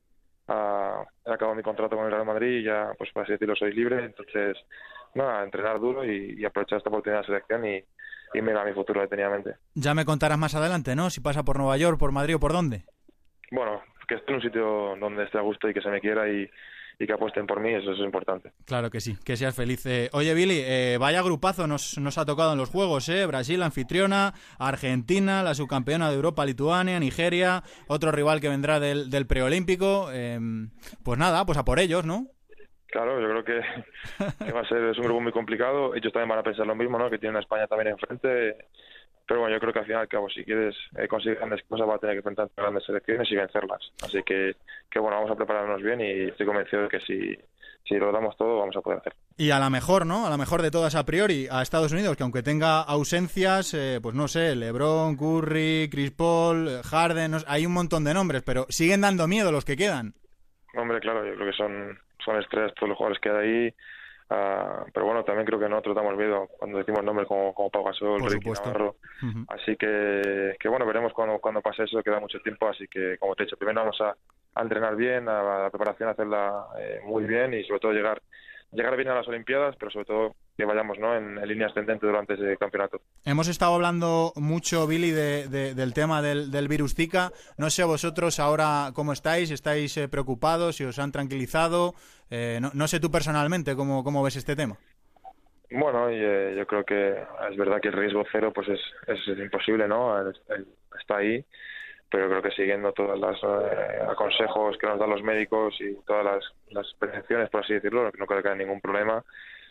He acabado mi contrato con el Real Madrid y ya, pues por así decirlo, soy libre, entonces nada, entrenar duro y aprovechar esta oportunidad de selección y mirar mi futuro detenidamente. Ya me contarás más adelante, ¿no? Si pasa por Nueva York, por Madrid o por dónde. Bueno, que esté en un sitio donde esté a gusto y que se me quiera y que apuesten por mí, eso es importante. Claro que sí, que seas feliz. Oye, Billy, vaya grupazo nos ha tocado en los Juegos, Brasil, anfitriona, Argentina, la subcampeona de Europa, Lituania, Nigeria, otro rival que vendrá del preolímpico. Pues nada, pues a por ellos, ¿no? Claro, yo creo que va a ser, es un grupo muy complicado. Ellos también van a pensar lo mismo, ¿no? Que tienen a España también enfrente. Pero bueno, yo creo que al final y al cabo, si quieres conseguir grandes cosas, va a tener que enfrentar grandes selecciones y vencerlas. Así que bueno, vamos a prepararnos bien y estoy convencido de que si lo damos todo, vamos a poder hacer. Y a la mejor, ¿no? A la mejor de todas a priori, a Estados Unidos, que aunque tenga ausencias, pues no sé, LeBron, Curry, Chris Paul, Harden, hay un montón de nombres, pero siguen dando miedo los que quedan. Hombre, claro, yo creo que son estrellas todos los jugadores que hay ahí. Pero bueno, también creo que nosotros damos miedo cuando decimos nombres como Pau Gasol, Ricky Navarro. Así que bueno, veremos cuando pase eso, queda mucho tiempo, así que como te he dicho, primero vamos a entrenar bien, a la preparación a hacerla muy bien y sobre todo llegar bien a las Olimpiadas, pero sobre todo que vayamos, ¿no?, en línea ascendente durante ese campeonato. Hemos estado hablando mucho, Billy, del tema del virus Zika. No sé vosotros ahora cómo estáis preocupados, si os han tranquilizado. No sé tú personalmente cómo ves este tema. Bueno, yo creo que es verdad que el riesgo cero pues es imposible, ¿no? Está ahí, pero creo que siguiendo todos los consejos que nos dan los médicos y todas las prevenciones, por así decirlo, no creo que haya ningún problema.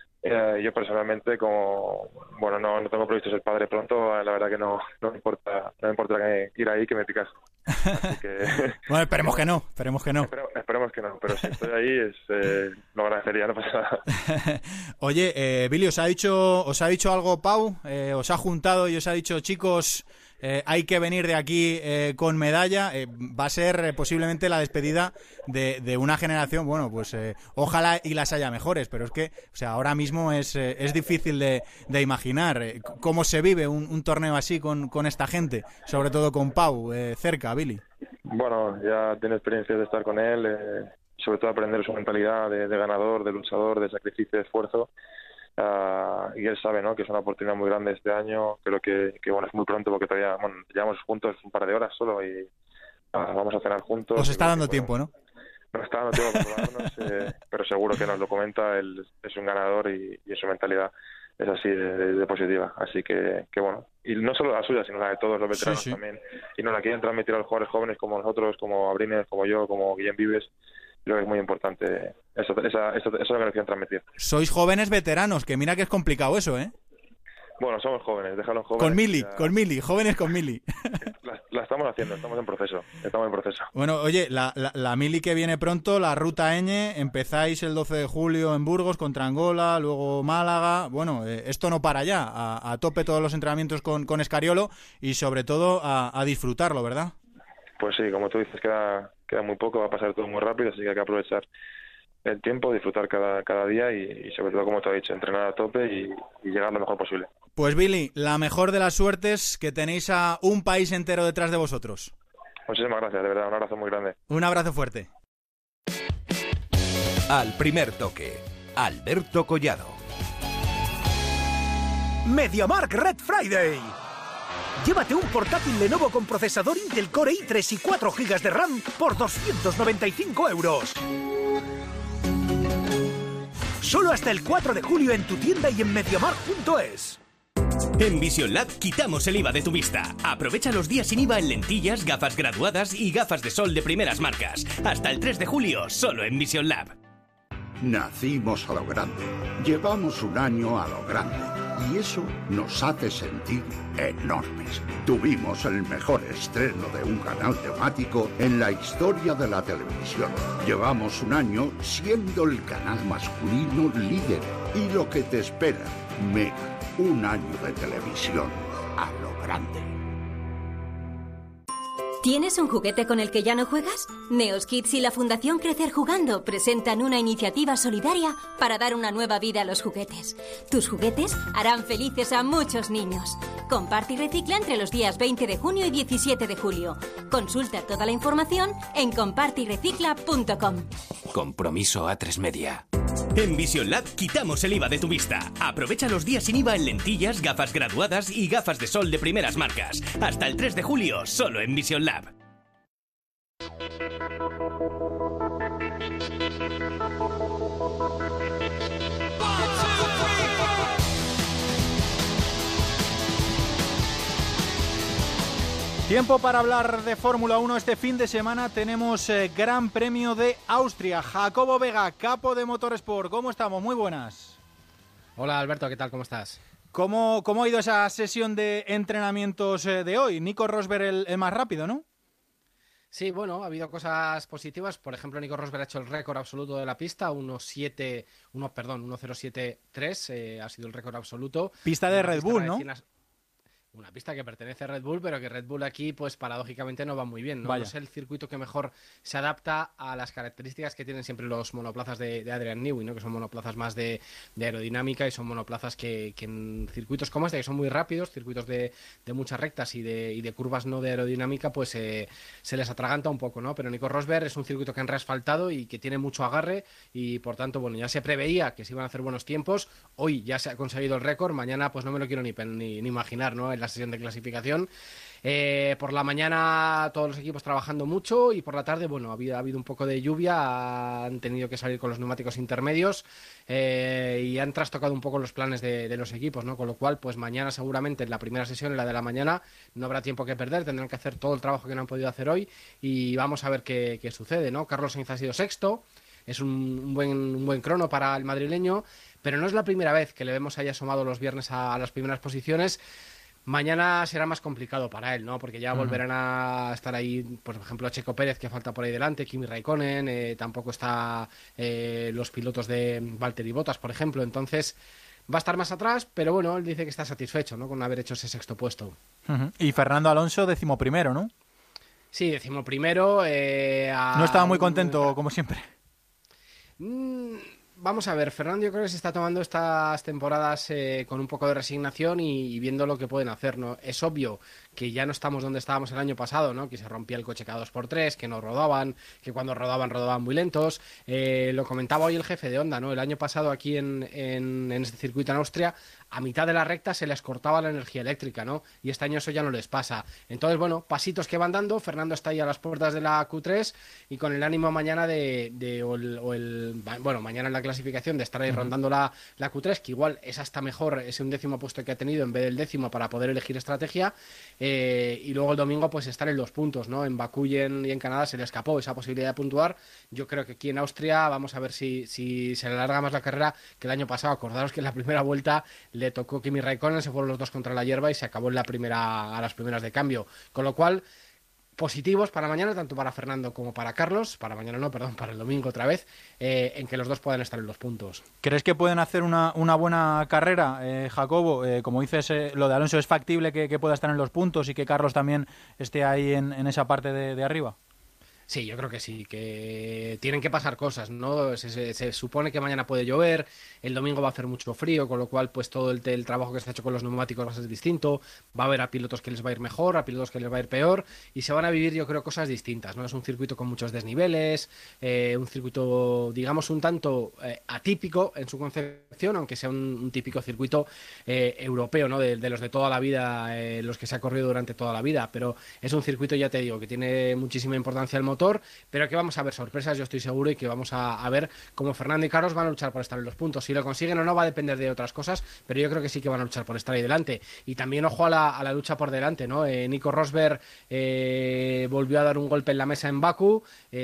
Yo personalmente, como bueno, no tengo previsto ser padre pronto, la verdad que no me importa ir ahí que me picas. Así que bueno, esperemos que no. Esperemos que no, pero si estoy ahí lo agradecería, no pasa nada. Oye, Billy, ¿os ha dicho algo Pau? ¿Os ha juntado y os ha dicho, chicos, hay que venir de aquí con medalla? Va a ser posiblemente la despedida de una generación, bueno, pues ojalá y las haya mejores, pero es que, o sea, ahora mismo es difícil de imaginar cómo se vive un torneo así con esta gente, sobre todo con Pau cerca, Billy. Bueno, ya tengo experiencia de estar con él, sobre todo aprender su mentalidad de ganador, de luchador, de sacrificio, de esfuerzo. Y él sabe, ¿no?, que es una oportunidad muy grande este año. Creo que bueno, es muy pronto porque todavía llevamos juntos un par de horas solo y vamos a cenar juntos. Os está dando tiempo, ¿no? Nos está dando tiempo para probarnos, pero seguro que nos lo comenta. Él es un ganador y su mentalidad es así de positiva. Así que bueno, y no solo la suya, sino la de todos los veteranos también. Y nos la quieren transmitir a los jugadores jóvenes como nosotros, como Abrines, como yo, como Guillem Vives. Creo que es muy importante eso lo que nos quieren transmitir. Sois jóvenes veteranos, que mira que es complicado eso, ¿eh? Bueno, somos jóvenes, déjalo jóvenes. Con Mili, jóvenes con Mili. La estamos haciendo, estamos en proceso. Bueno, oye, la Mili que viene pronto, la Ruta Ñ, empezáis el 12 de julio en Burgos contra Angola, luego Málaga. Bueno, esto no para ya, a tope todos los entrenamientos con Escariolo y sobre todo a disfrutarlo, ¿verdad? Pues sí, como tú dices, queda muy poco, va a pasar todo muy rápido, así que hay que aprovechar el tiempo, disfrutar cada día y sobre todo, como te he dicho, entrenar a tope y llegar lo mejor posible. Pues Billy, la mejor de las suertes, que tenéis a un país entero detrás de vosotros. Muchísimas gracias, de verdad, un abrazo muy grande. Un abrazo fuerte. Al primer toque, Alberto Collado. MediaMarkt Red Friday. Llévate un portátil Lenovo con procesador Intel Core i3 y 4 GB de RAM por 295 €. Solo hasta el 4 de julio en tu tienda y en mediamar.es. En Vision Lab quitamos el IVA de tu vista. Aprovecha los días sin IVA en lentillas, gafas graduadas y gafas de sol de primeras marcas. Hasta el 3 de julio, solo en Vision Lab. Nacimos a lo grande. Llevamos un año a lo grande. Y eso nos hace sentir enormes. Tuvimos el mejor estreno de un canal temático en la historia de la televisión. Llevamos un año siendo el canal masculino líder. Y lo que te espera, Mega. Un año de televisión a lo grande. ¿Tienes un juguete con el que ya no juegas? Neos Kids y la Fundación Crecer Jugando presentan una iniciativa solidaria para dar una nueva vida a los juguetes. Tus juguetes harán felices a muchos niños. Comparte y recicla entre los días 20 de junio y 17 de julio. Consulta toda la información en comparteyrecicla.com. Compromiso A3 Media. En Vision Lab quitamos el IVA de tu vista. Aprovecha los días sin IVA en lentillas, gafas graduadas y gafas de sol de primeras marcas. Hasta el 3 de julio, solo en Vision Lab. Tiempo para hablar de Fórmula 1. Este fin de semana tenemos Gran Premio de Austria. Jacobo Vega, capo de Motorsport. ¿Cómo estamos? Muy buenas. Hola Alberto, ¿qué tal? ¿Cómo estás? ¿Cómo ha ido esa sesión de entrenamientos de hoy? Nico Rosberg el más rápido, ¿no? Sí, bueno, ha habido cosas positivas. Por ejemplo, Nico Rosberg ha hecho el récord absoluto de la pista, 1.07.3, ha sido el récord absoluto. Pista de Red Bull, ¿no? Una pista que pertenece a Red Bull, pero que Red Bull aquí, pues paradójicamente no va muy bien, ¿no? No es el circuito que mejor se adapta a las características que tienen siempre los monoplazas de Adrian Newey, ¿no? Que son monoplazas más de aerodinámica y son monoplazas que en circuitos como este, que son muy rápidos, circuitos de muchas rectas y de curvas no de aerodinámica, pues se les atraganta un poco, ¿no? Pero Nico Rosberg es un circuito que han reasfaltado y que tiene mucho agarre y, por tanto, bueno, ya se preveía que se iban a hacer buenos tiempos. Hoy ya se ha conseguido el récord, mañana pues no me lo quiero ni imaginar, ¿no? En la sesión de clasificación. Por la mañana todos los equipos trabajando mucho y por la tarde, bueno, ha habido un poco de lluvia, han tenido que salir con los neumáticos intermedios y han trastocado un poco los planes de los equipos, ¿no? Con lo cual, pues mañana seguramente en la primera sesión, en la de la mañana, no habrá tiempo que perder, tendrán que hacer todo el trabajo que no han podido hacer hoy y vamos a ver qué sucede, ¿no? Carlos Sainz ha sido sexto, es un buen crono para el madrileño, pero no es la primera vez que le vemos ahí asomado los viernes a las primeras posiciones. Mañana será más complicado para él, ¿no? Porque ya volverán a estar ahí, por ejemplo, Checo Pérez, que falta por ahí delante, Kimi Raikkonen, tampoco está los pilotos de Valtteri Bottas, por ejemplo. Entonces va a estar más atrás, pero bueno, él dice que está satisfecho, ¿no? Con haber hecho ese sexto puesto. Y Fernando Alonso, 11º, ¿no? Sí, 11º. No estaba muy contento, como siempre. Vamos a ver, Fernando yo creo que se está tomando estas temporadas con un poco de resignación y viendo lo que pueden hacer, ¿no? Es obvio que ya no estamos donde estábamos el año pasado, ¿no? Que se rompía el coche cada 2x3, que no rodaban, que cuando rodaban muy lentos. Lo comentaba hoy el jefe de Honda, ¿no? El año pasado aquí en este circuito en Austria, a mitad de la recta se les cortaba la energía eléctrica, ¿no? Y este año eso ya no les pasa. Entonces, bueno, pasitos que van dando. Fernando está ahí a las puertas de la Q3 y con el ánimo mañana bueno, mañana en la clasificación de estar ahí rondando la Q3, que igual es hasta mejor ese 11º puesto que ha tenido en vez del 10º para poder elegir estrategia. Y luego el domingo pues estar en los puntos, ¿no? En Bakú y en Canadá se le escapó esa posibilidad de puntuar. Yo creo que aquí en Austria vamos a ver si se le alarga más la carrera que el año pasado. Acordaros que en la primera vuelta le tocó Kimi Raikkonen, se fueron los dos contra la hierba y se acabó a las primeras de cambio. Con lo cual, positivos para mañana, tanto para Fernando como para Carlos, para el domingo otra vez, en que los dos puedan estar en los puntos. ¿Crees que pueden hacer una buena carrera, Jacobo? Como dices, lo de Alonso es factible que pueda estar en los puntos y que Carlos también esté ahí en esa parte de arriba. Sí, yo creo que sí, que tienen que pasar cosas, ¿no? Se supone que mañana puede llover, el domingo va a hacer mucho frío, con lo cual pues todo el trabajo que se ha hecho con los neumáticos va a ser distinto, va a haber a pilotos que les va a ir mejor, a pilotos que les va a ir peor, y se van a vivir, yo creo, cosas distintas, ¿no? Es un circuito con muchos desniveles, un circuito, digamos, un tanto atípico en su concepción, aunque sea un típico circuito europeo, ¿no? De los de toda la vida, los que se ha corrido durante toda la vida, pero es un circuito, ya te digo, que tiene muchísima importancia el motor, motor, pero que vamos a ver sorpresas, yo estoy seguro, y que vamos a ver cómo Fernando y Carlos van a luchar por estar en los puntos. Si lo consiguen o no va a depender de otras cosas, pero yo creo que sí que van a luchar por estar ahí delante. Y también ojo a la lucha por delante, ¿no? Nico Rosberg volvió a dar un golpe en la mesa en Bakú.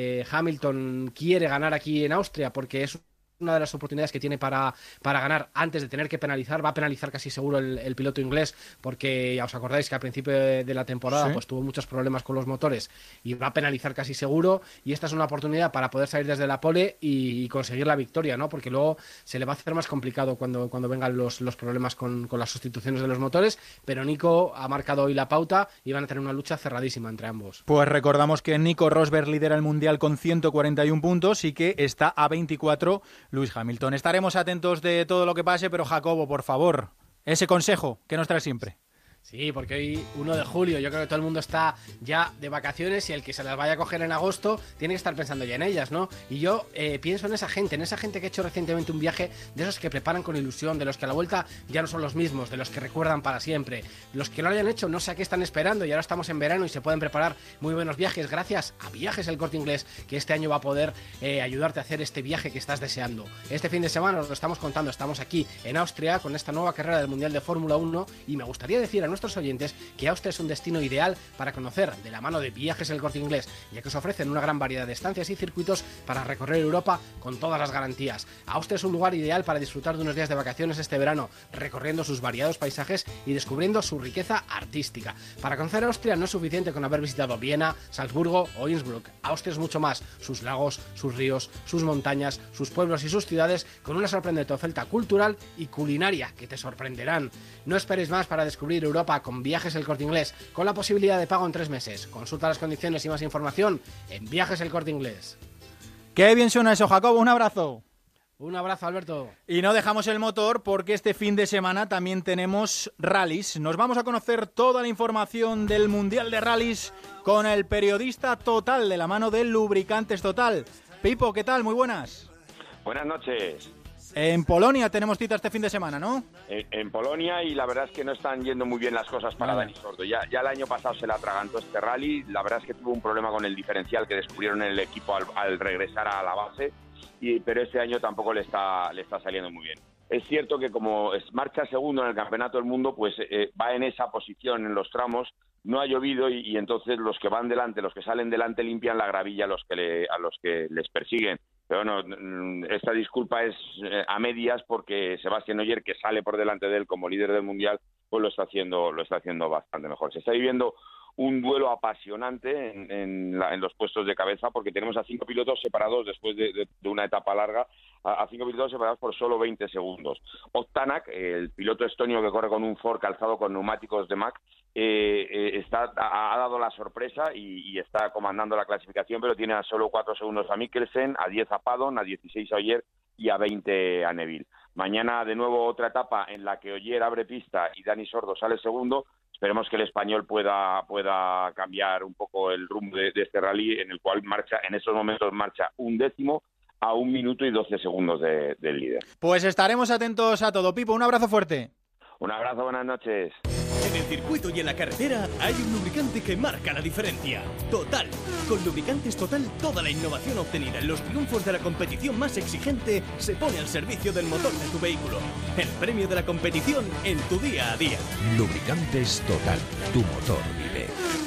Hamilton quiere ganar aquí en Austria porque es una de las oportunidades que tiene para ganar antes de tener que penalizar. Va a penalizar casi seguro el piloto inglés, porque ya os acordáis que al principio de la temporada pues tuvo muchos problemas con los motores y va a penalizar casi seguro, y esta es una oportunidad para poder salir desde la pole y conseguir la victoria, ¿no? Porque luego se le va a hacer más complicado cuando vengan los problemas con las sustituciones de los motores, pero Nico ha marcado hoy la pauta y van a tener una lucha cerradísima entre ambos. Pues recordamos que Nico Rosberg lidera el Mundial con 141 puntos y que está a 24 Lewis Hamilton. Estaremos atentos de todo lo que pase, pero Jacobo, por favor, ese consejo que nos trae siempre. Sí, porque hoy 1 de julio, yo creo que todo el mundo está ya de vacaciones y el que se las vaya a coger en agosto tiene que estar pensando ya en ellas, ¿no? Y yo pienso en esa gente que ha hecho recientemente un viaje, de esos que preparan con ilusión, de los que a la vuelta ya no son los mismos, de los que recuerdan para siempre. Los que lo hayan hecho no sé a qué están esperando, y ahora estamos en verano y se pueden preparar muy buenos viajes gracias a Viajes El Corte Inglés, que este año va a poder ayudarte a hacer este viaje que estás deseando. Este fin de semana os lo estamos contando, estamos aquí en Austria con esta nueva carrera del Mundial de Fórmula 1, y me gustaría decir a nuestros oyentes que Austria es un destino ideal para conocer de la mano de Viajes El Corte Inglés, ya que os ofrecen una gran variedad de estancias y circuitos para recorrer Europa con todas las garantías. Austria es un lugar ideal para disfrutar de unos días de vacaciones este verano, recorriendo sus variados paisajes y descubriendo su riqueza artística. Para conocer Austria no es suficiente con haber visitado Viena, Salzburgo o Innsbruck. Austria es mucho más: sus lagos, sus ríos, sus montañas, sus pueblos y sus ciudades, con una sorprendente oferta cultural y culinaria que te sorprenderán. No esperéis más para descubrir Europa con Viajes El Corte Inglés, con la posibilidad de pago en 3 meses. Consulta las condiciones y más información en Viajes El Corte Inglés. Qué bien suena eso, Jacobo, un abrazo. Un abrazo, Alberto. Y no dejamos el motor porque este fin de semana también tenemos rallies. Nos vamos a conocer toda la información del Mundial de Rallies con el periodista Total, de la mano de Lubricantes Total. Pipo, ¿qué tal? Muy buenas. Buenas noches. En Polonia tenemos cita este fin de semana, ¿no? En Polonia, y la verdad es que no están yendo muy bien las cosas para Dani Sordo. Ya el año pasado se le atragantó este rally. La verdad es que tuvo un problema con el diferencial que descubrieron en el equipo al regresar a la base, pero este año tampoco le está saliendo muy bien. Es cierto que como marcha segundo en el Campeonato del Mundo, pues va en esa posición en los tramos. No ha llovido y entonces los que van delante, los que salen delante, limpian la gravilla a los que les persiguen. Pero bueno, esta disculpa es a medias, porque Sebastián Ogier, que sale por delante de él como líder del Mundial, pues lo está haciendo bastante mejor. Se está viviendo un duelo apasionante en los puestos de cabeza, porque tenemos a 5 pilotos separados después de una etapa larga, a 5 pilotos separados por solo 20 segundos. Oktanak, el piloto estonio que corre con un Ford calzado con neumáticos de Mack, ha dado la sorpresa y está comandando la clasificación, pero tiene a solo 4 segundos a Mikkelsen, a 10 a Paddon, a 16 a Ogier y a 20 a Neville. Mañana de nuevo otra etapa en la que Ogier abre pista y Dani Sordo sale segundo. Esperemos que el español pueda cambiar un poco el rumbo de este rally, en el cual en estos momentos marcha 1/10 a 1 minuto y 12 segundos del líder. Pues estaremos atentos a todo. Pipo, un abrazo fuerte. Un abrazo, buenas noches. En el circuito y en la carretera hay un lubricante que marca la diferencia. Total. Con Lubricantes Total, toda la innovación obtenida en los triunfos de la competición más exigente se pone al servicio del motor de tu vehículo. El premio de la competición en tu día a día. Lubricantes Total. Tu motor vive.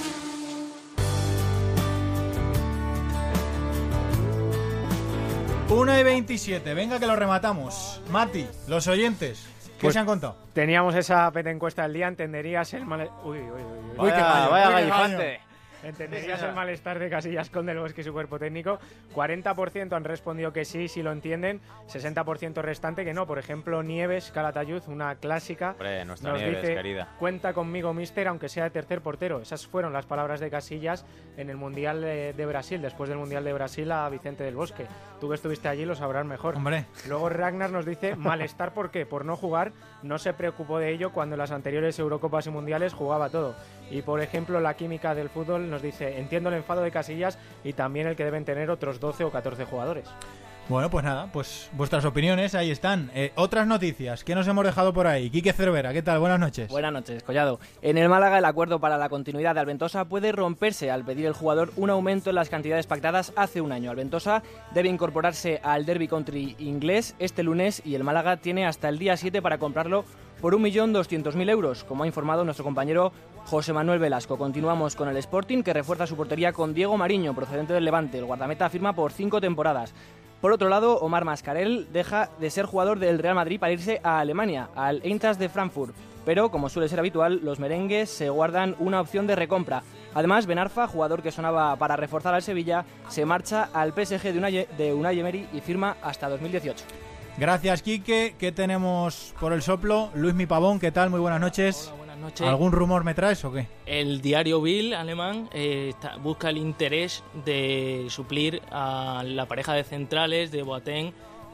Una y 27. Venga que lo rematamos. Mati, los oyentes, ¿qué se han contado? Teníamos esa peta encuesta del día, entenderías el mal... Uy, vaya gallifante. Entenderías el malestar de Casillas con Del Bosque y su cuerpo técnico. 40% han respondido que sí lo entienden, 60% restante que no. Por ejemplo, Nieves Calatayud, una clásica, Hombre, nuestra nos Nieves, dice: querida, cuenta conmigo, mister, aunque sea de tercer portero. Esas fueron las palabras de Casillas en el Mundial de Brasil, después del Mundial de Brasil, a Vicente Del Bosque. Tú que estuviste allí lo sabrás mejor. Hombre. Luego Ragnar nos dice: malestar, ¿por qué? Por no jugar. No se preocupó de ello cuando en las anteriores Eurocopas y Mundiales jugaba todo. Y por ejemplo, la química del fútbol nos dice: entiendo el enfado de Casillas y también el que deben tener otros 12 o 14 jugadores. Bueno, pues nada, pues vuestras opiniones ahí están. Otras noticias, ¿qué nos hemos dejado por ahí? Quique Cervera, ¿qué tal? Buenas noches. Buenas noches, Collado. En el Málaga, el acuerdo para la continuidad de Alventosa puede romperse al pedir el jugador un aumento en las cantidades pactadas hace un año. Alventosa debe incorporarse al Derby Country inglés este lunes y el Málaga tiene hasta el día 7 para comprarlo por 1.200.000 euros, como ha informado nuestro compañero José Manuel Velasco. Continuamos con el Sporting, que refuerza su portería con Diego Mariño, procedente del Levante. El guardameta firma por 5 temporadas. Por otro lado, Omar Mascarell deja de ser jugador del Real Madrid para irse a Alemania, al Eintracht de Frankfurt. Pero, como suele ser habitual, los merengues se guardan una opción de recompra. Además, Ben Arfa, jugador que sonaba para reforzar al Sevilla, se marcha al PSG de Unai Emery y firma hasta 2018. Gracias, Quique. ¿Qué tenemos por el soplo? Luismi Pavón, ¿qué tal? Muy buenas noches. Hola, buenas noches. ¿Algún rumor me traes o qué? El diario Bild alemán busca el interés de suplir a la pareja de centrales de Boateng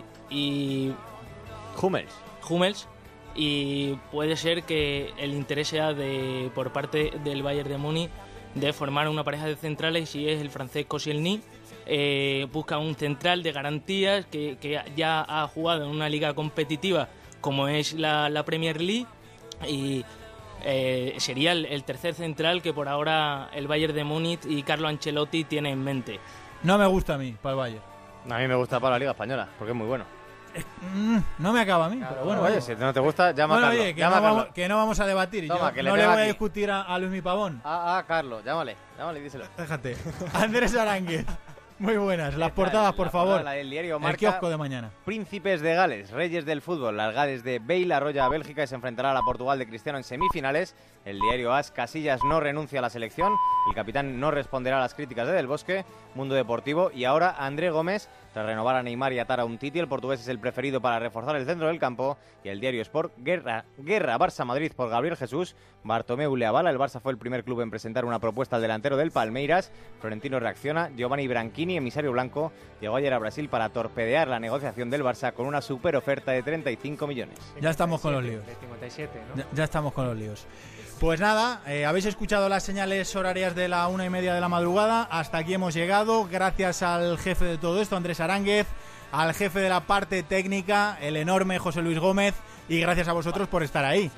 y Hummels, y puede ser que el interés sea por parte del Bayern de Múnich de formar una pareja de centrales, y es el francés Koscielny. Busca un central de garantías que ya ha jugado en una liga competitiva como es la Premier League, y sería el tercer central que por ahora el Bayern de Múnich y Carlo Ancelotti tiene en mente. No me gusta a mí, para el Bayern. A mí me gusta para la Liga Española, porque es muy bueno. No me acaba a mí, pero bueno. Oye, si no te gusta, llama a Carlos. Oye, que no vamos a debatir. Toma, Yo no le voy a discutir a Luismi Pavón. Carlos, llámale y díselo. Déjate. Andrés Aránguez. Muy buenas, las portadas, por favor. La del diario Marca, el kiosco de mañana. Príncipes de Gales, reyes del fútbol. Las Gales de Bale arrolla a Bélgica y se enfrentará a la Portugal de Cristiano en semifinales. El diario AS, Casillas no renuncia a la selección. El capitán no responderá a las críticas de Del Bosque. Mundo Deportivo. Y ahora André Gómez, tras renovar a Neymar y atar a Umtiti, el portugués es el preferido para reforzar el centro del campo. Y el diario Sport, guerra Barça-Madrid por Gabriel Jesús. Bartomeu le avala. El Barça fue el primer club en presentar una propuesta al delantero del Palmeiras. Florentino reacciona. Giovanni Branchini, emisario blanco, llegó ayer a Brasil para torpedear la negociación del Barça con una super oferta de 35 millones. Ya estamos con los líos. De 57, ¿no? Ya estamos con los líos. Pues nada, habéis escuchado las señales horarias de la 1:30 de la madrugada. Hasta aquí hemos llegado. Gracias al jefe de todo esto, Andrés Aránguez, al jefe de la parte técnica, el enorme José Luis Gómez, y gracias a vosotros por estar ahí.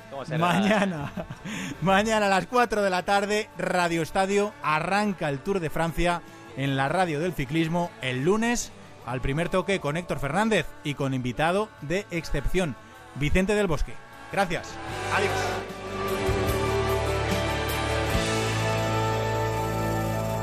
Mañana a las 4 de la tarde, Radio Estadio, arranca el Tour de Francia en la radio del ciclismo. El lunes, al primer toque con Héctor Fernández y con invitado de excepción, Vicente del Bosque. Gracias. Adiós.